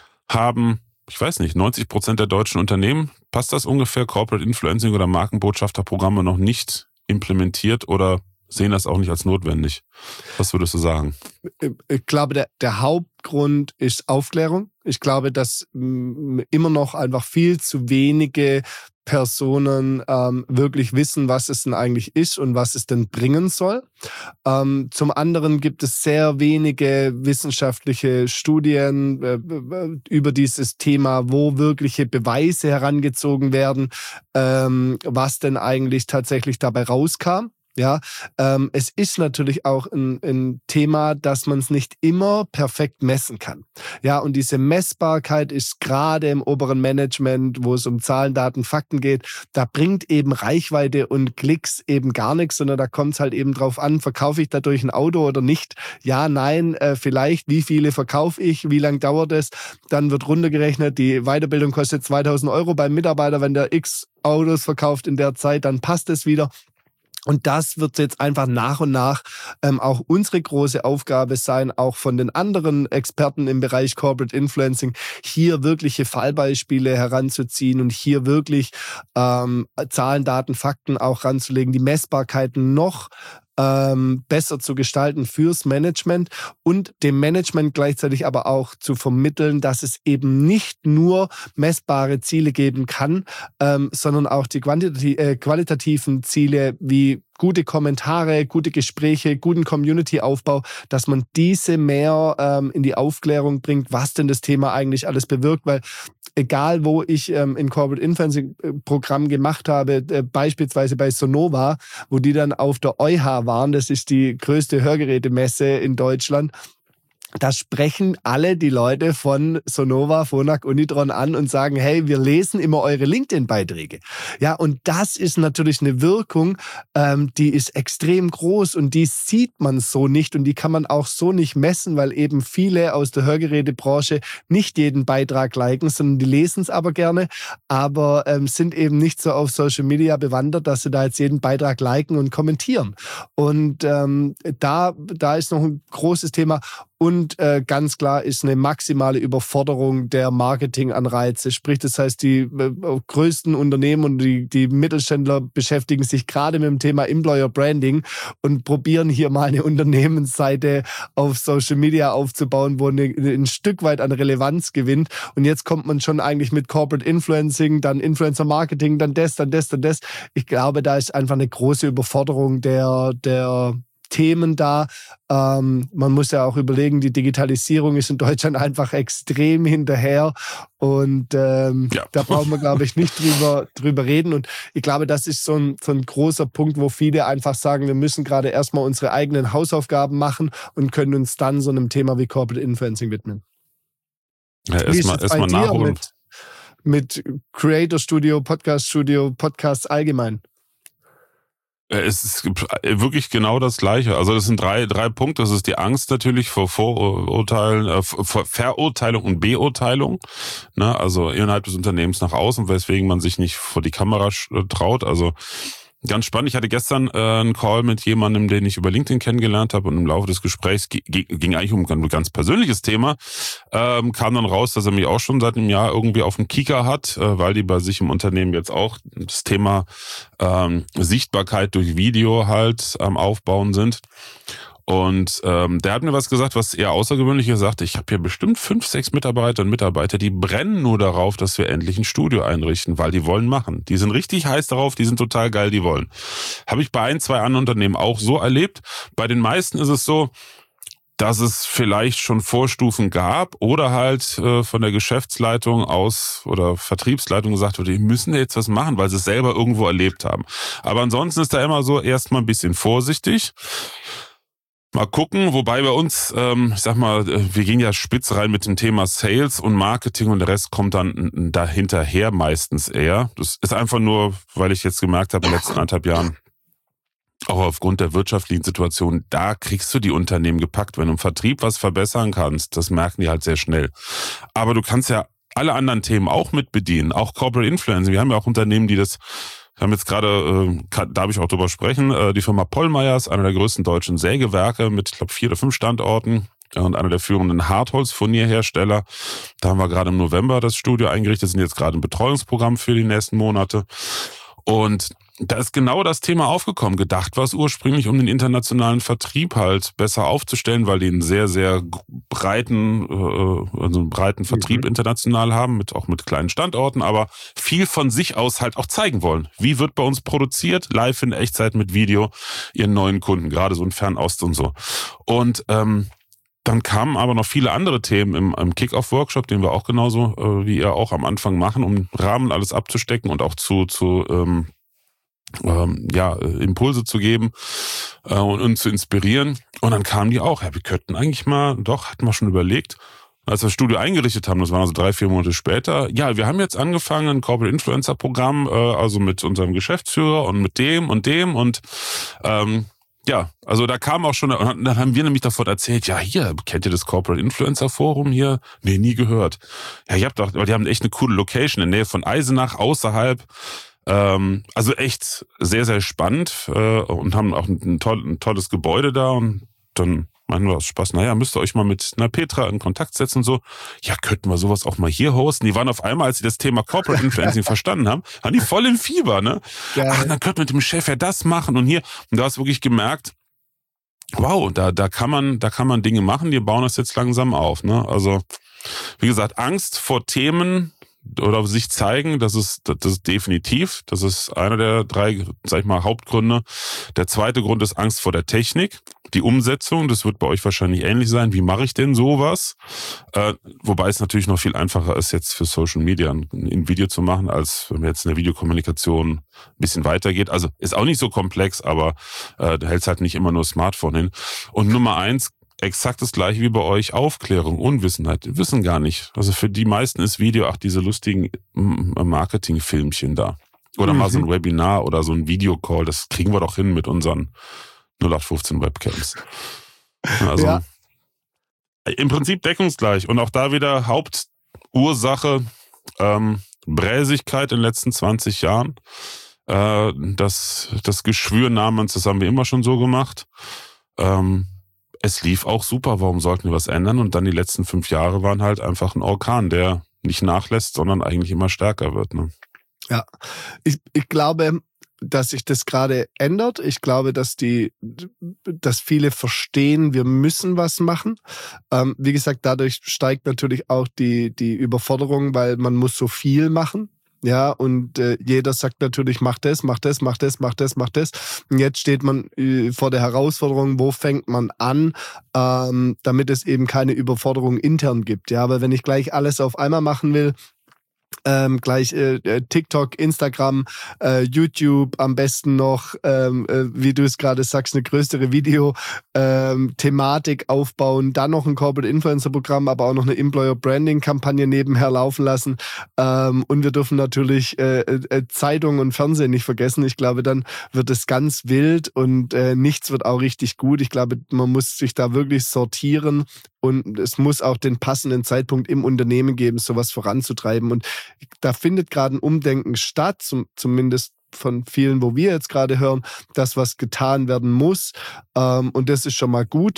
haben, ich weiß nicht, neunzig Prozent der deutschen Unternehmen, passt das ungefähr, Corporate Influencing oder Markenbotschafterprogramme noch nicht implementiert oder sehen das auch nicht als notwendig? Was würdest du sagen? Ich glaube, der, der Hauptgrund ist Aufklärung. Ich glaube, dass m, immer noch einfach viel zu wenige Personen ähm, wirklich wissen, was es denn eigentlich ist und was es denn bringen soll. Ähm, zum anderen gibt es sehr wenige wissenschaftliche Studien äh, über dieses Thema, wo wirkliche Beweise herangezogen werden, ähm, was denn eigentlich tatsächlich dabei rauskam. Ja, ähm, es ist natürlich auch ein, ein Thema, dass man es nicht immer perfekt messen kann. Ja, und diese Messbarkeit ist gerade im oberen Management, wo es um Zahlen, Daten, Fakten geht, da bringt eben Reichweite und Klicks eben gar nichts, sondern da kommt es halt eben drauf an, verkaufe ich dadurch ein Auto oder nicht? Ja, nein, äh, vielleicht, wie viele verkaufe ich, wie lange dauert es? Dann wird runtergerechnet, die Weiterbildung kostet zweitausend Euro beim Mitarbeiter, wenn der X Autos verkauft in der Zeit, dann passt es wieder. Und das wird jetzt einfach nach und nach ähm, auch unsere große Aufgabe sein, auch von den anderen Experten im Bereich Corporate Influencing, hier wirkliche Fallbeispiele heranzuziehen und hier wirklich ähm, Zahlen, Daten, Fakten auch ranzulegen, die Messbarkeiten noch ähm, besser zu gestalten fürs Management und dem Management gleichzeitig aber auch zu vermitteln, dass es eben nicht nur messbare Ziele geben kann, ähm, sondern auch die quantitati- äh, qualitativen Ziele wie gute Kommentare, gute Gespräche, guten Community-Aufbau, dass man diese mehr ähm, in die Aufklärung bringt, was denn das Thema eigentlich alles bewirkt, weil egal wo ich ähm, ein Corporate Influencing-Programm gemacht habe, äh, beispielsweise bei Sonova, wo die dann auf der E U H A waren, das ist die größte Hörgerätemesse in Deutschland, da sprechen alle die Leute von Sonova, Phonak, Unitron an und sagen, hey, wir lesen immer eure LinkedIn-Beiträge. Ja, und das ist natürlich eine Wirkung, ähm, die ist extrem groß und die sieht man so nicht und die kann man auch so nicht messen, weil eben viele aus der Hörgerätebranche nicht jeden Beitrag liken, sondern die lesen es aber gerne, aber ähm, sind eben nicht so auf Social Media bewandert, dass sie da jetzt jeden Beitrag liken und kommentieren. Und ähm, da, da ist noch ein großes Thema. Und äh, ganz klar ist eine maximale Überforderung der Marketinganreize. Sprich, das heißt, die äh, größten Unternehmen und die, die Mittelständler beschäftigen sich gerade mit dem Thema Employer Branding und probieren hier mal eine Unternehmensseite auf Social Media aufzubauen, wo eine, ein Stück weit an Relevanz gewinnt. Und jetzt kommt man schon eigentlich mit Corporate Influencing, dann Influencer Marketing, dann das, dann das, dann das. Ich glaube, da ist einfach eine große Überforderung der, der Themen da. Ähm, man muss ja auch überlegen, die Digitalisierung ist in Deutschland einfach extrem hinterher und ähm, ja. da brauchen wir, glaube ich, nicht drüber, drüber reden. Und ich glaube, das ist so ein, so ein großer Punkt, wo viele einfach sagen, wir müssen gerade erstmal unsere eigenen Hausaufgaben machen und können uns dann so einem Thema wie Corporate Influencing widmen. Ja, erstmal erst nachholen. Mit, mit Creator Studio, Podcast Studio, Podcasts allgemein? Es ist wirklich genau das Gleiche. Also das sind drei drei Punkte. Das ist die Angst natürlich vor Vorurteilen, äh, vor Verurteilung und Beurteilung. Ne? Also innerhalb des Unternehmens nach außen, weswegen man sich nicht vor die Kamera traut. Also ganz spannend. Ich hatte gestern äh, einen Call mit jemandem, den ich über LinkedIn kennengelernt habe und im Laufe des Gesprächs g- ging eigentlich um ein ganz persönliches Thema. Ähm, kam dann raus, dass er mich auch schon seit einem Jahr irgendwie auf dem Kieker hat, äh, weil die bei sich im Unternehmen jetzt auch das Thema ähm, Sichtbarkeit durch Video halt am Aufbauen sind. Und ähm, der hat mir was gesagt, was eher außergewöhnlich ist. Er sagte, ich habe hier bestimmt fünf, sechs Mitarbeiter und Mitarbeiter, die brennen nur darauf, dass wir endlich ein Studio einrichten, weil die wollen machen. Die sind richtig heiß darauf, die sind total geil, die wollen. Habe ich bei ein, zwei anderen Unternehmen auch so erlebt. Bei den meisten ist es so, dass es vielleicht schon Vorstufen gab oder halt äh, von der Geschäftsleitung aus oder Vertriebsleitung gesagt wurde, die müssen jetzt was machen, weil sie es selber irgendwo erlebt haben. Aber ansonsten ist da immer so erstmal ein bisschen vorsichtig. Mal gucken, wobei bei uns, ähm, ich sag mal, wir gehen ja spitz rein mit dem Thema Sales und Marketing und der Rest kommt dann dahinterher meistens eher. Das ist einfach nur, weil ich jetzt gemerkt habe in den letzten anderthalb Jahren, auch aufgrund der wirtschaftlichen Situation, da kriegst du die Unternehmen gepackt. Wenn du im Vertrieb was verbessern kannst, das merken die halt sehr schnell. Aber du kannst ja alle anderen Themen auch mit bedienen, auch Corporate Influencing. Wir haben ja auch Unternehmen, die das, wir haben jetzt gerade, äh, darf ich auch drüber sprechen, äh, die Firma Pollmeyers, einer der größten deutschen Sägewerke mit, ich glaube, vier oder fünf Standorten und einer der führenden Hartholzfurnierhersteller. Da haben wir gerade im November das Studio eingerichtet, sind jetzt gerade im Betreuungsprogramm für die nächsten Monate. Und da ist genau das Thema aufgekommen. Gedacht war es ursprünglich, um den internationalen Vertrieb halt besser aufzustellen, weil die einen sehr, sehr breiten, äh, also einen breiten Vertrieb mhm. international haben, mit auch mit kleinen Standorten, aber viel von sich aus halt auch zeigen wollen. Wie wird bei uns produziert, live in Echtzeit mit Video, ihren neuen Kunden, gerade so in Fernost und so. Und ähm, dann kamen aber noch viele andere Themen im, im Kick-Off-Workshop, den wir auch genauso äh, wie ihr auch am Anfang machen, um Rahmen alles abzustecken und auch zu zu ähm, ähm, ja Impulse zu geben äh, und uns zu inspirieren. Und dann kamen die auch, ja, wir könnten eigentlich mal, doch, hatten wir schon überlegt, als wir das Studio eingerichtet haben, das war also drei, vier Monate später, ja, wir haben jetzt angefangen, ein Corporate Influencer Programm, äh, also mit unserem Geschäftsführer und mit dem und dem und ähm, ja, also da kam auch schon, und dann haben wir nämlich davon erzählt, ja hier, kennt ihr das Corporate Influencer Forum hier? Nee, nie gehört. Ja, ihr habt doch, die haben echt eine coole Location in der Nähe von Eisenach, außerhalb. Ähm, also echt sehr, sehr spannend äh, und haben auch ein, toll, ein tolles Gebäude da und dann meinen wir aus Spaß, naja, müsst ihr euch mal mit einer Petra in Kontakt setzen und so. Ja, könnten wir sowas auch mal hier hosten? Die waren auf einmal, als sie das Thema Corporate Influencing verstanden haben, waren die voll im Fieber, ne? Ja. Ach, dann könnten wir mit dem Chef ja das machen und hier. Und da hast du wirklich gemerkt, wow, da, da kann man, da kann man Dinge machen, die bauen das jetzt langsam auf, ne? Also, wie gesagt, Angst vor Themen oder sich zeigen, das ist, das ist definitiv, das ist einer der drei, sag ich mal, Hauptgründe. Der zweite Grund ist Angst vor der Technik, die Umsetzung, das wird bei euch wahrscheinlich ähnlich sein. Wie mache ich denn sowas? Äh, wobei es natürlich noch viel einfacher ist, jetzt für Social Media ein, ein Video zu machen, als wenn man jetzt in der Videokommunikation ein bisschen weitergeht. Also ist auch nicht so komplex, aber äh, da hältst halt nicht immer nur Smartphone hin. Und Nummer eins, exakt das gleiche wie bei euch, Aufklärung, Unwissenheit, die wissen gar nicht. Also für die meisten ist Video, ach, diese lustigen Marketingfilmchen da. Oder mhm. mal so ein Webinar oder so ein Videocall, das kriegen wir doch hin mit unseren null acht fünfzehn Webcams. Also ja. Im Prinzip deckungsgleich. Und auch da wieder Hauptursache, ähm, Bräsigkeit in den letzten zwanzig Jahren. Äh, das, das Geschwür namens, das haben wir immer schon so gemacht. Ähm, Es lief auch super, warum sollten wir was ändern? Und dann die letzten fünf Jahre waren halt einfach ein Orkan, der nicht nachlässt, sondern eigentlich immer stärker wird. Ne? Ja, ich, ich glaube, dass sich das gerade ändert. Ich glaube, dass die, dass viele verstehen, wir müssen was machen. Ähm, wie gesagt, dadurch steigt natürlich auch die, die Überforderung, weil man muss so viel machen. Ja, und äh, jeder sagt natürlich, mach das, mach das, mach das, mach das, mach das. Und jetzt steht man äh, vor der Herausforderung, wo fängt man an, ähm, damit es eben keine Überforderung intern gibt. Ja, aber wenn ich gleich alles auf einmal machen will, Ähm, gleich äh, TikTok, Instagram, äh, YouTube, am besten noch, ähm, äh, wie du es gerade sagst, eine größere Video-Thematik ähm, aufbauen, dann noch ein Corporate Influencer-Programm, aber auch noch eine Employer-Branding-Kampagne nebenher laufen lassen. Ähm, und wir dürfen natürlich äh, äh, Zeitung und Fernsehen nicht vergessen. Ich glaube, dann wird es ganz wild und äh, nichts wird auch richtig gut. Ich glaube, man muss sich da wirklich sortieren. Und es muss auch den passenden Zeitpunkt im Unternehmen geben, sowas voranzutreiben. Und da findet gerade ein Umdenken statt, zum, zumindest von vielen, wo wir jetzt gerade hören, dass was getan werden muss. Ähm, und das ist schon mal gut.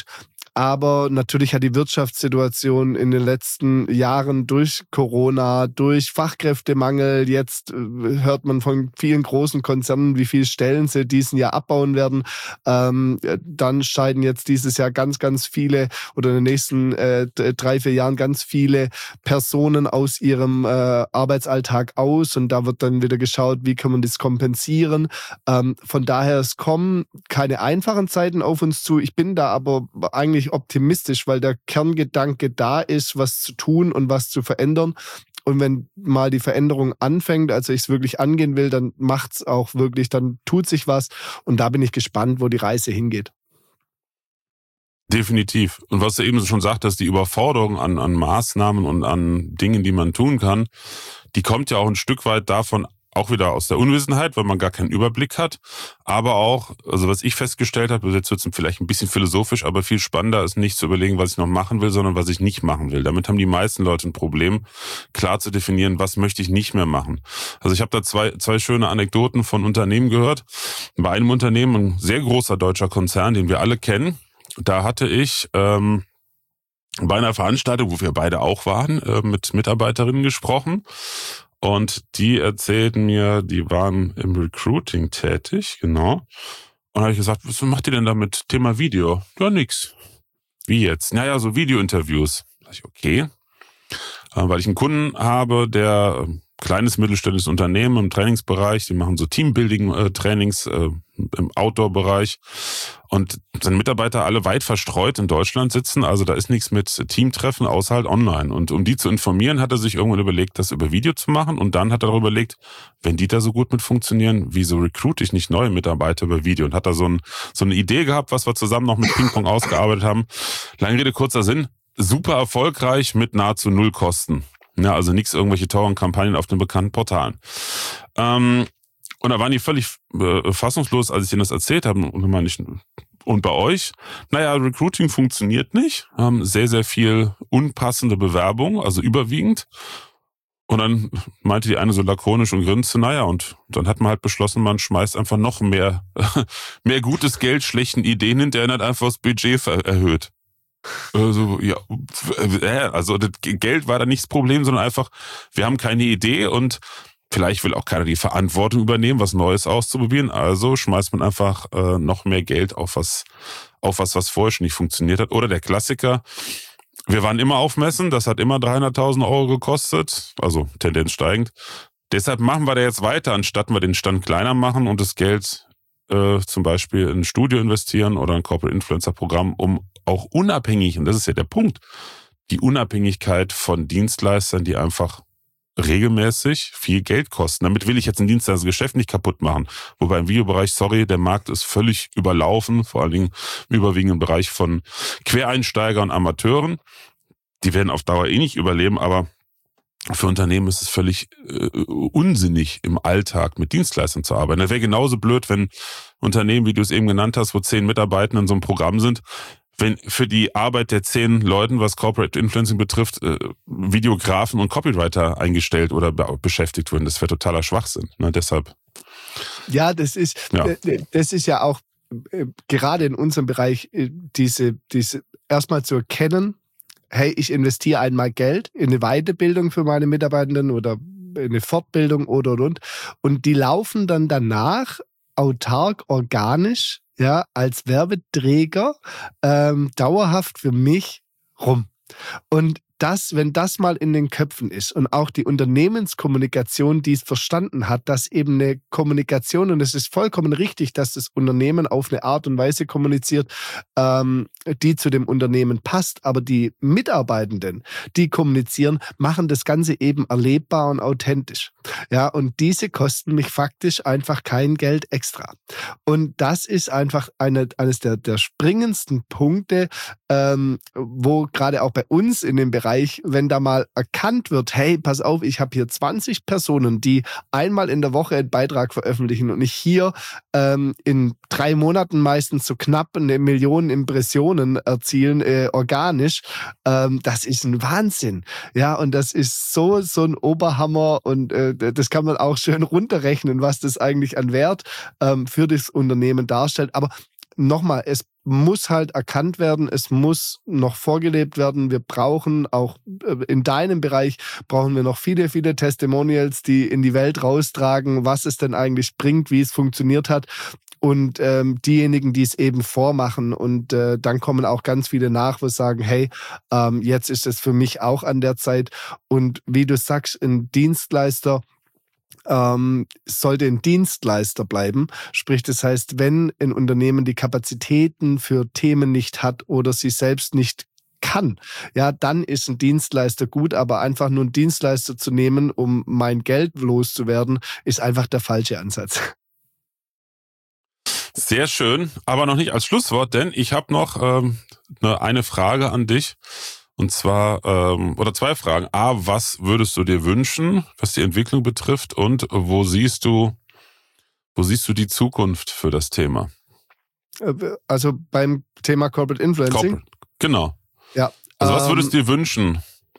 Aber natürlich hat die Wirtschaftssituation in den letzten Jahren durch Corona, durch Fachkräftemangel, jetzt hört man von vielen großen Konzernen, wie viele Stellen sie diesen Jahr abbauen werden. Ähm, dann scheiden jetzt dieses Jahr ganz, ganz viele oder in den nächsten äh, drei, vier Jahren ganz viele Personen aus ihrem äh, Arbeitsalltag aus und da wird dann wieder geschaut, wie kann man das kompensieren. Ähm, von daher, es kommen keine einfachen Zeiten auf uns zu. Ich bin da aber eigentlich optimistisch, weil der Kerngedanke da ist, was zu tun und was zu verändern. Und wenn mal die Veränderung anfängt, also ich es wirklich angehen will, dann macht's auch wirklich, dann tut sich was. Und da bin ich gespannt, wo die Reise hingeht. Definitiv. Und was du eben schon sagtest, die Überforderung an, an Maßnahmen und an Dingen, die man tun kann, die kommt ja auch ein Stück weit davon, auch wieder aus der Unwissenheit, weil man gar keinen Überblick hat. Aber auch, also was ich festgestellt habe, jetzt wird es vielleicht ein bisschen philosophisch, aber viel spannender ist nicht zu überlegen, was ich noch machen will, sondern was ich nicht machen will. Damit haben die meisten Leute ein Problem, klar zu definieren, was möchte ich nicht mehr machen. Also ich habe da zwei, zwei schöne Anekdoten von Unternehmen gehört. Bei einem Unternehmen, ein sehr großer deutscher Konzern, den wir alle kennen, da hatte ich ähm, bei einer Veranstaltung, wo wir beide auch waren, äh, mit Mitarbeiterinnen gesprochen. Und die erzählten mir, die waren im Recruiting tätig, genau. Und dann habe ich gesagt, was macht ihr denn da mit Thema Video? Ja, nix. Wie jetzt? Naja, so Video-Interviews. Da dachte ich, okay. Äh, weil ich einen Kunden habe, der äh, kleines mittelständisches Unternehmen im Trainingsbereich, die machen so Teambuilding-Trainings äh, im Outdoor-Bereich und sind Mitarbeiter alle weit verstreut in Deutschland sitzen, also da ist nichts mit Teamtreffen, außer halt online. Und um die zu informieren, hat er sich irgendwann überlegt, das über Video zu machen und dann hat er darüber überlegt, wenn die da so gut mit funktionieren, wieso recruit ich nicht neue Mitarbeiter über Video? Und hat da so, ein, so eine Idee gehabt, was wir zusammen noch mit Ping-Pong ausgearbeitet haben. Lange Rede, kurzer Sinn, super erfolgreich mit nahezu null Kosten. Ja, also nichts, irgendwelche teuren Kampagnen auf den bekannten Portalen. Ähm, und da waren die völlig äh, fassungslos, als ich denen das erzählt habe. Und, meine ich, und bei euch? Naja, Recruiting funktioniert nicht. Ähm, sehr, sehr viel unpassende Bewerbung, also überwiegend. Und dann meinte die eine so lakonisch und grinste, naja, und dann hat man halt beschlossen, man schmeißt einfach noch mehr, mehr gutes Geld, schlechten Ideen hinterher und hat einfach das Budget erhöht. Also, ja, also das Geld war da nicht das Problem, sondern einfach, wir haben keine Idee und vielleicht will auch keiner die Verantwortung übernehmen, was Neues auszuprobieren. Also schmeißt man einfach äh, noch mehr Geld auf was, auf was, was vorher schon nicht funktioniert hat. Oder der Klassiker, wir waren immer auf Messen, das hat immer dreihunderttausend Euro gekostet, also Tendenz steigend. Deshalb machen wir da jetzt weiter, anstatt wir den Stand kleiner machen und das Geld äh, zum Beispiel in ein Studio investieren oder ein Corporate Influencer Programm, um auch unabhängig, und das ist ja der Punkt, die Unabhängigkeit von Dienstleistern, die einfach regelmäßig viel Geld kosten. Damit will ich jetzt ein Dienstleistergeschäft nicht kaputt machen. Wobei im Videobereich, sorry, der Markt ist völlig überlaufen, vor allen Dingen im überwiegenden Bereich von Quereinsteiger und Amateuren. Die werden auf Dauer eh nicht überleben, aber für Unternehmen ist es völlig äh, unsinnig, im Alltag mit Dienstleistern zu arbeiten. Das wäre genauso blöd, wenn Unternehmen, wie du es eben genannt hast, wo zehn Mitarbeiter in so einem Programm sind, wenn für die Arbeit der zehn Leuten, was Corporate Influencing betrifft, äh, Videografen und Copywriter eingestellt oder be- beschäftigt würden. Das wäre totaler Schwachsinn. Ne? Deshalb. Ja, das ist, Ja. das ist ja auch äh, gerade in unserem Bereich äh, diese, diese erstmal zu erkennen, hey, ich investiere einmal Geld in eine Weiterbildung für meine Mitarbeitenden oder eine Fortbildung oder und und. Und die laufen dann danach autark, organisch, ja, als Werbeträger ähm, dauerhaft für mich rum. Und das, wenn das mal in den Köpfen ist und auch die Unternehmenskommunikation, die es verstanden hat, dass eben eine Kommunikation, und es ist vollkommen richtig, dass das Unternehmen auf eine Art und Weise kommuniziert, ähm, die zu dem Unternehmen passt, aber die Mitarbeitenden, die kommunizieren, machen das Ganze eben erlebbar und authentisch. Ja, und diese kosten mich faktisch einfach kein Geld extra. Und das ist einfach eine, eines der, der springendsten Punkte, ähm, wo gerade auch bei uns in dem Bereich, wenn da mal erkannt wird, hey, pass auf, ich habe hier zwanzig Personen, die einmal in der Woche einen Beitrag veröffentlichen und ich hier ähm, in drei Monaten meistens so knapp eine Million Impressionen erzielen, äh, organisch, ähm, das ist ein Wahnsinn. Ja, und das ist so, so ein Oberhammer und äh, das kann man auch schön runterrechnen, was das eigentlich an Wert ähm, für das Unternehmen darstellt. Aber nochmal, es muss halt erkannt werden, es muss noch vorgelebt werden. Wir brauchen auch in deinem Bereich brauchen wir noch viele, viele Testimonials, die in die Welt raustragen, was es denn eigentlich bringt, wie es funktioniert hat. Und ähm, diejenigen, die es eben vormachen. Und äh, dann kommen auch ganz viele nach, wo sagen, hey, ähm, jetzt ist es für mich auch an der Zeit. Und wie du sagst, ein Dienstleister ähm, sollte ein Dienstleister bleiben. Sprich, das heißt, wenn ein Unternehmen die Kapazitäten für Themen nicht hat oder sie selbst nicht kann, ja, dann ist ein Dienstleister gut, aber einfach nur einen Dienstleister zu nehmen, um mein Geld loszuwerden, ist einfach der falsche Ansatz. Sehr schön, aber noch nicht als Schlusswort, denn ich habe noch ähm, eine, eine Frage an dich. Und zwar, ähm, oder zwei Fragen. A, was würdest du dir wünschen, was die Entwicklung betrifft? Und wo siehst du, wo siehst du die Zukunft für das Thema? Also beim Thema Corporate Influencing? Corporate, genau. Ja. Also was ähm, würdest du dir wünschen?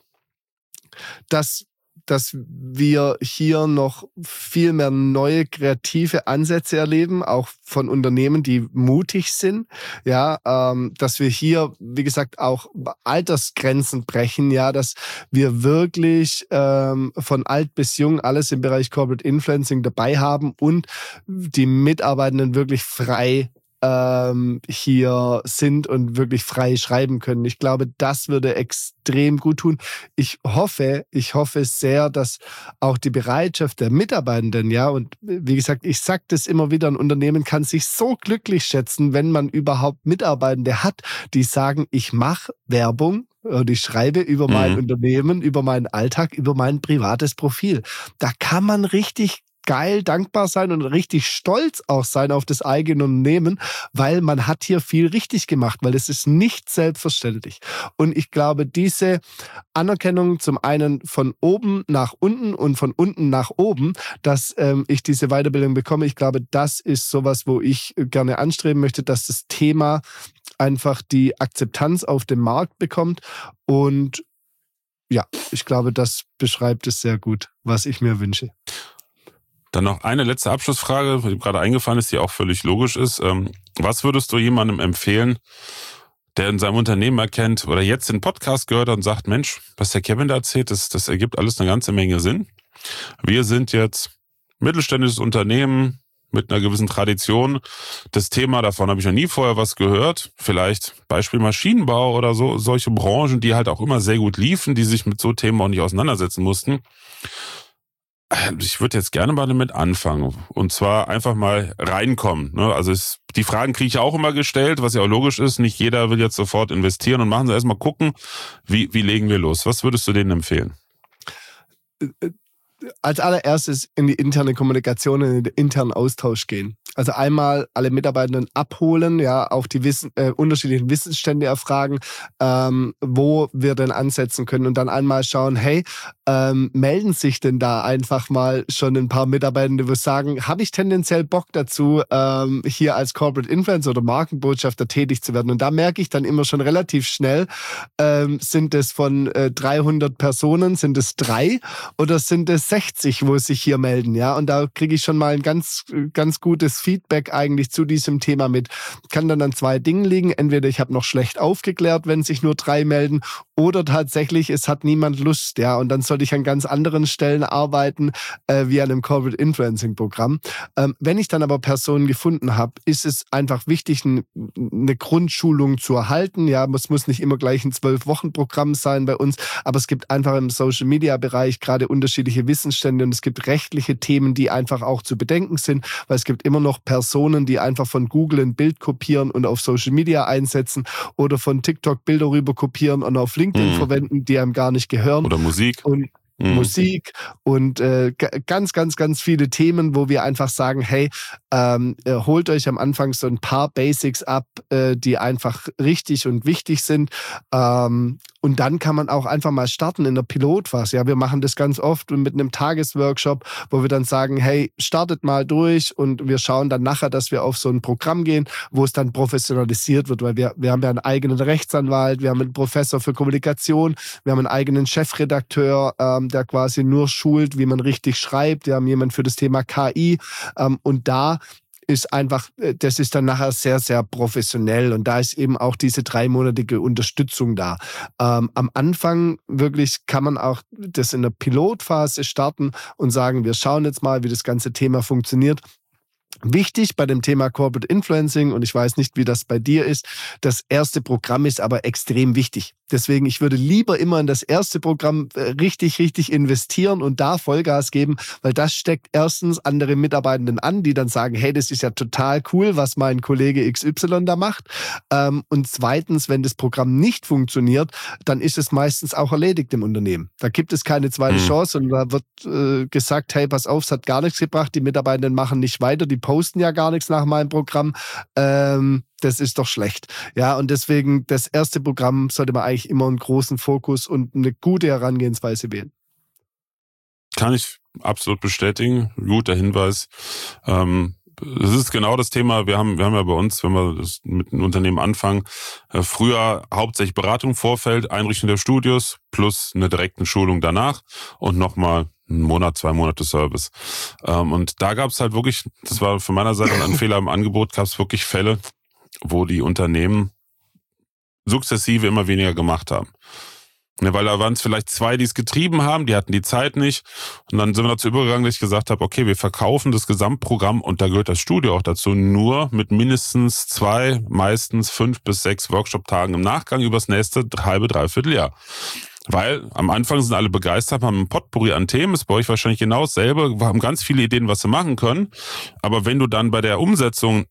Dass dass wir hier noch viel mehr neue kreative Ansätze erleben, auch von Unternehmen, die mutig sind, ja, ähm, dass wir hier, wie gesagt, auch Altersgrenzen brechen, ja, dass wir wirklich ähm, von alt bis jung alles im Bereich Corporate Influencing dabei haben und die Mitarbeitenden wirklich frei ähm, hier sind und wirklich frei schreiben können. Ich glaube, das würde extrem gut tun. Ich hoffe, ich hoffe sehr, dass auch die Bereitschaft der Mitarbeitenden, ja, und wie gesagt, ich sage das immer wieder, ein Unternehmen kann sich so glücklich schätzen, wenn man überhaupt Mitarbeitende hat, die sagen, ich mache Werbung und ich schreibe über mein Mhm. Unternehmen, über meinen Alltag, über mein privates Profil. Da kann man richtig geil dankbar sein und richtig stolz auch sein auf das eigene Unternehmen, weil man hat hier viel richtig gemacht, weil es ist nicht selbstverständlich. Und ich glaube, diese Anerkennung zum einen von oben nach unten und von unten nach oben, dass ähm, ich diese Weiterbildung bekomme, ich glaube, das ist sowas, wo ich gerne anstreben möchte, dass das Thema einfach die Akzeptanz auf dem Markt bekommt. Und ja, ich glaube, das beschreibt es sehr gut, was ich mir wünsche. Dann noch eine letzte Abschlussfrage, die gerade eingefallen ist, die auch völlig logisch ist. Was würdest du jemandem empfehlen, der in seinem Unternehmen erkennt oder jetzt den Podcast gehört hat und sagt, Mensch, was der Kevin da erzählt, das, das ergibt alles eine ganze Menge Sinn. Wir sind jetzt mittelständisches Unternehmen mit einer gewissen Tradition. Das Thema, davon habe ich noch nie vorher was gehört. Vielleicht Beispiel Maschinenbau oder so, solche Branchen, die halt auch immer sehr gut liefen, die sich mit so Themen auch nicht auseinandersetzen mussten. Ich würde jetzt gerne mal damit anfangen und zwar einfach mal reinkommen. Ne? Also es, die Fragen kriege ich auch immer gestellt, was ja auch logisch ist. Nicht jeder will jetzt sofort investieren und machen sie erstmal gucken, wie, wie legen wir los. Was würdest du denen empfehlen? Als allererstes in die interne Kommunikation, in den internen Austausch gehen. Also einmal alle Mitarbeitenden abholen, ja, auch die Wissen, äh, unterschiedlichen Wissensstände erfragen, ähm, wo wir denn ansetzen können und dann einmal schauen, hey, ähm, melden sich denn da einfach mal schon ein paar Mitarbeitende, die sagen, habe ich tendenziell Bock dazu, ähm, hier als Corporate Influencer oder Markenbotschafter tätig zu werden? Und da merke ich dann immer schon relativ schnell, ähm, sind es von äh, dreihundert Personen, sind es drei oder sind es sechzig, wo sich hier melden, ja? Und da kriege ich schon mal ein ganz, ganz gutes Feedback eigentlich zu diesem Thema mit. Kann dann an zwei Dingen liegen. Entweder ich habe noch schlecht aufgeklärt, wenn sich nur drei melden, oder tatsächlich, es hat niemand Lust, ja. Und dann sollte ich an ganz anderen Stellen arbeiten, äh, wie an einem Corporate Influencing Programm. Ähm, wenn ich dann aber Personen gefunden habe, ist es einfach wichtig, n- eine Grundschulung zu erhalten. Ja, es muss nicht immer gleich ein Zwölf-Wochen-Programm sein bei uns, aber es gibt einfach im Social-Media-Bereich gerade unterschiedliche Wissensstände und es gibt rechtliche Themen, die einfach auch zu bedenken sind, weil es gibt immer noch Personen, die einfach von Google ein Bild kopieren und auf Social Media einsetzen oder von TikTok Bilder rüber kopieren und auf LinkedIn Mhm. verwenden, die einem gar nicht gehören. Oder Musik. Und Mhm. Musik und äh, g- ganz, ganz, ganz viele Themen, wo wir einfach sagen, hey, ähm, äh, holt euch am Anfang so ein paar Basics ab, äh, die einfach richtig und wichtig sind. Ähm, und dann kann man auch einfach mal starten in der Pilotphase. Ja, wir machen das ganz oft mit einem Tagesworkshop, wo wir dann sagen, hey, startet mal durch und wir schauen dann nachher, dass wir auf so ein Programm gehen, wo es dann professionalisiert wird, weil wir, wir haben ja einen eigenen Rechtsanwalt, wir haben einen Professor für Kommunikation, wir haben einen eigenen Chefredakteur, ähm, der quasi nur schult, wie man richtig schreibt. Wir haben jemanden für das Thema K I ähm, und da ist einfach, das ist dann nachher sehr, sehr professionell und da ist eben auch diese dreimonatige Unterstützung da. Ähm, am Anfang wirklich kann man auch das in der Pilotphase starten und sagen, wir schauen jetzt mal, wie das ganze Thema funktioniert. Wichtig bei dem Thema Corporate Influencing, und ich weiß nicht, wie das bei dir ist, das erste Programm ist aber extrem wichtig. Deswegen, ich würde lieber immer in das erste Programm richtig, richtig investieren und da Vollgas geben, weil das steckt erstens andere Mitarbeitenden an, die dann sagen, hey, das ist ja total cool, was mein Kollege X Y da macht. Und zweitens, wenn das Programm nicht funktioniert, dann ist es meistens auch erledigt im Unternehmen. Da gibt es keine zweite mhm. Chance und da wird äh, gesagt, hey, pass auf, es hat gar nichts gebracht, die Mitarbeitenden machen nicht weiter, die posten ja gar nichts nach meinem Programm. Ähm, das ist doch schlecht. Ja, und deswegen, das erste Programm sollte man eigentlich immer einen großen Fokus und eine gute Herangehensweise wählen. Kann ich absolut bestätigen. Guter Hinweis. Ähm, es ist genau das Thema. Wir haben, wir haben ja bei uns, wenn wir das mit einem Unternehmen anfangen, äh, früher hauptsächlich Beratung im Vorfeld, Einrichtung der Studios plus eine direkte Schulung danach und nochmal einen Monat, zwei Monate Service. Ähm, und da gab es halt wirklich, das war von meiner Seite ein Fehler im Angebot, gab es wirklich Fälle, wo die Unternehmen sukzessive immer weniger gemacht haben. Ja, weil da waren es vielleicht zwei, die es getrieben haben, die hatten die Zeit nicht. Und dann sind wir dazu übergegangen, dass ich gesagt habe, okay, wir verkaufen das Gesamtprogramm und da gehört das Studio auch dazu, nur mit mindestens zwei, meistens fünf bis sechs Workshop-Tagen im Nachgang übers nächste halbe, dreiviertel Jahr. Weil am Anfang sind alle begeistert, haben ein Potpourri an Themen, ist bei euch wahrscheinlich genau dasselbe, wir haben ganz viele Ideen, was sie machen können. Aber wenn du dann bei der Umsetzung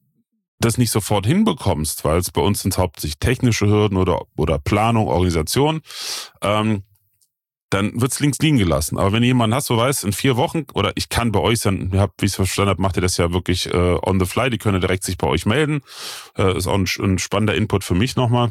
das nicht sofort hinbekommst, weil es bei uns sind hauptsächlich technische Hürden oder oder Planung, Organisation, ähm, dann wird's links liegen gelassen. Aber wenn du jemanden hast, so weißt, in vier Wochen, oder ich kann bei euch sein, ihr habt, wie ich es verstanden habe, macht ihr das ja wirklich äh, on the fly, die können direkt sich bei euch melden. Äh, ist auch ein, ein spannender Input für mich nochmal,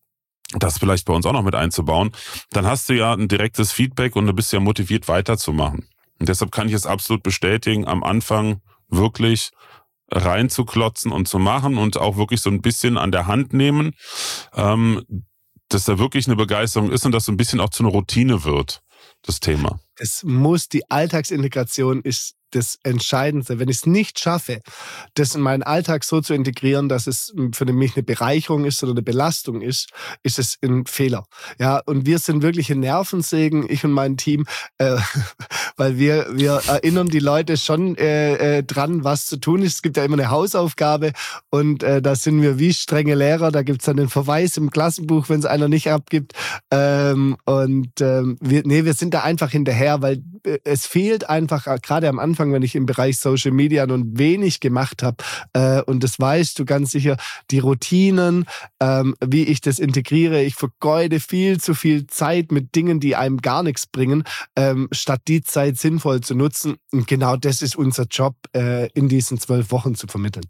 das vielleicht bei uns auch noch mit einzubauen. Dann hast du ja ein direktes Feedback und du bist ja motiviert weiterzumachen. Und deshalb kann ich es absolut bestätigen, am Anfang wirklich reinzuklotzen und zu machen und auch wirklich so ein bisschen an der Hand nehmen, ähm, dass da wirklich eine Begeisterung ist und dass so ein bisschen auch zu einer Routine wird, das Thema. Es muss, die Alltagsintegration ist das Entscheidendste. Wenn ich es nicht schaffe, das in meinen Alltag so zu integrieren, dass es für mich eine Bereicherung ist oder eine Belastung ist, ist es ein Fehler. Ja, und wir sind wirkliche Nervensägen, ich und mein Team, äh, weil wir wir erinnern die Leute schon äh, äh, dran, was zu tun ist. Es gibt ja immer eine Hausaufgabe und äh, da sind wir wie strenge Lehrer. Da gibt's dann den Verweis im Klassenbuch, wenn es einer nicht abgibt. Ähm, und ähm, wir, nee, wir sind da einfach hinterher, weil äh, es fehlt einfach, gerade am Anfang, wenn ich im Bereich Social Media nun wenig gemacht habe, äh, und das weißt du ganz sicher, die Routinen, ähm, wie ich das integriere, ich vergeude viel zu viel Zeit mit Dingen, die einem gar nichts bringen, ähm, statt die Zeit sinnvoll zu nutzen. Und genau das ist unser Job, äh, in diesen zwölf Wochen zu vermitteln.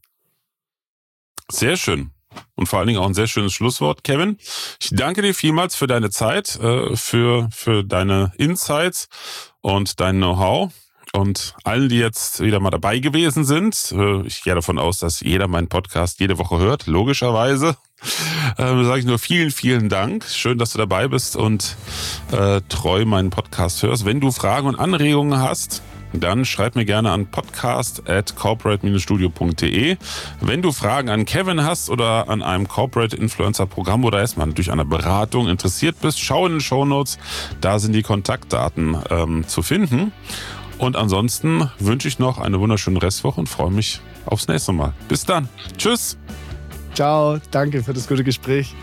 Sehr schön. Und vor allen Dingen auch ein sehr schönes Schlusswort, Kevin. Ich danke dir vielmals für deine Zeit, äh, für, für deine Insights und dein Know-how. Und allen, die jetzt wieder mal dabei gewesen sind, ich gehe davon aus, dass jeder meinen Podcast jede Woche hört, logischerweise, äh, sage ich nur vielen, vielen Dank. Schön, dass du dabei bist und äh, treu meinen Podcast hörst. Wenn du Fragen und Anregungen hast, dann schreib mir gerne an podcast at corporate studio punkt de. Wenn du Fragen an Kevin hast oder an einem Corporate Influencer Programm oder erstmal natürlich an einer Beratung interessiert bist, schau in den Shownotes, da sind die Kontaktdaten ähm, zu finden. Und ansonsten wünsche ich noch eine wunderschöne Restwoche und freue mich aufs nächste Mal. Bis dann. Tschüss. Ciao. Danke für das gute Gespräch.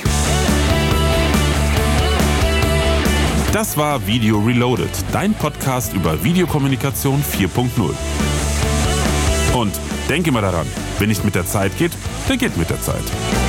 Das war Video Reloaded, dein Podcast über Videokommunikation vier Punkt null. Und denke mal daran, wenn nicht mit der Zeit geht, dann geht mit der Zeit.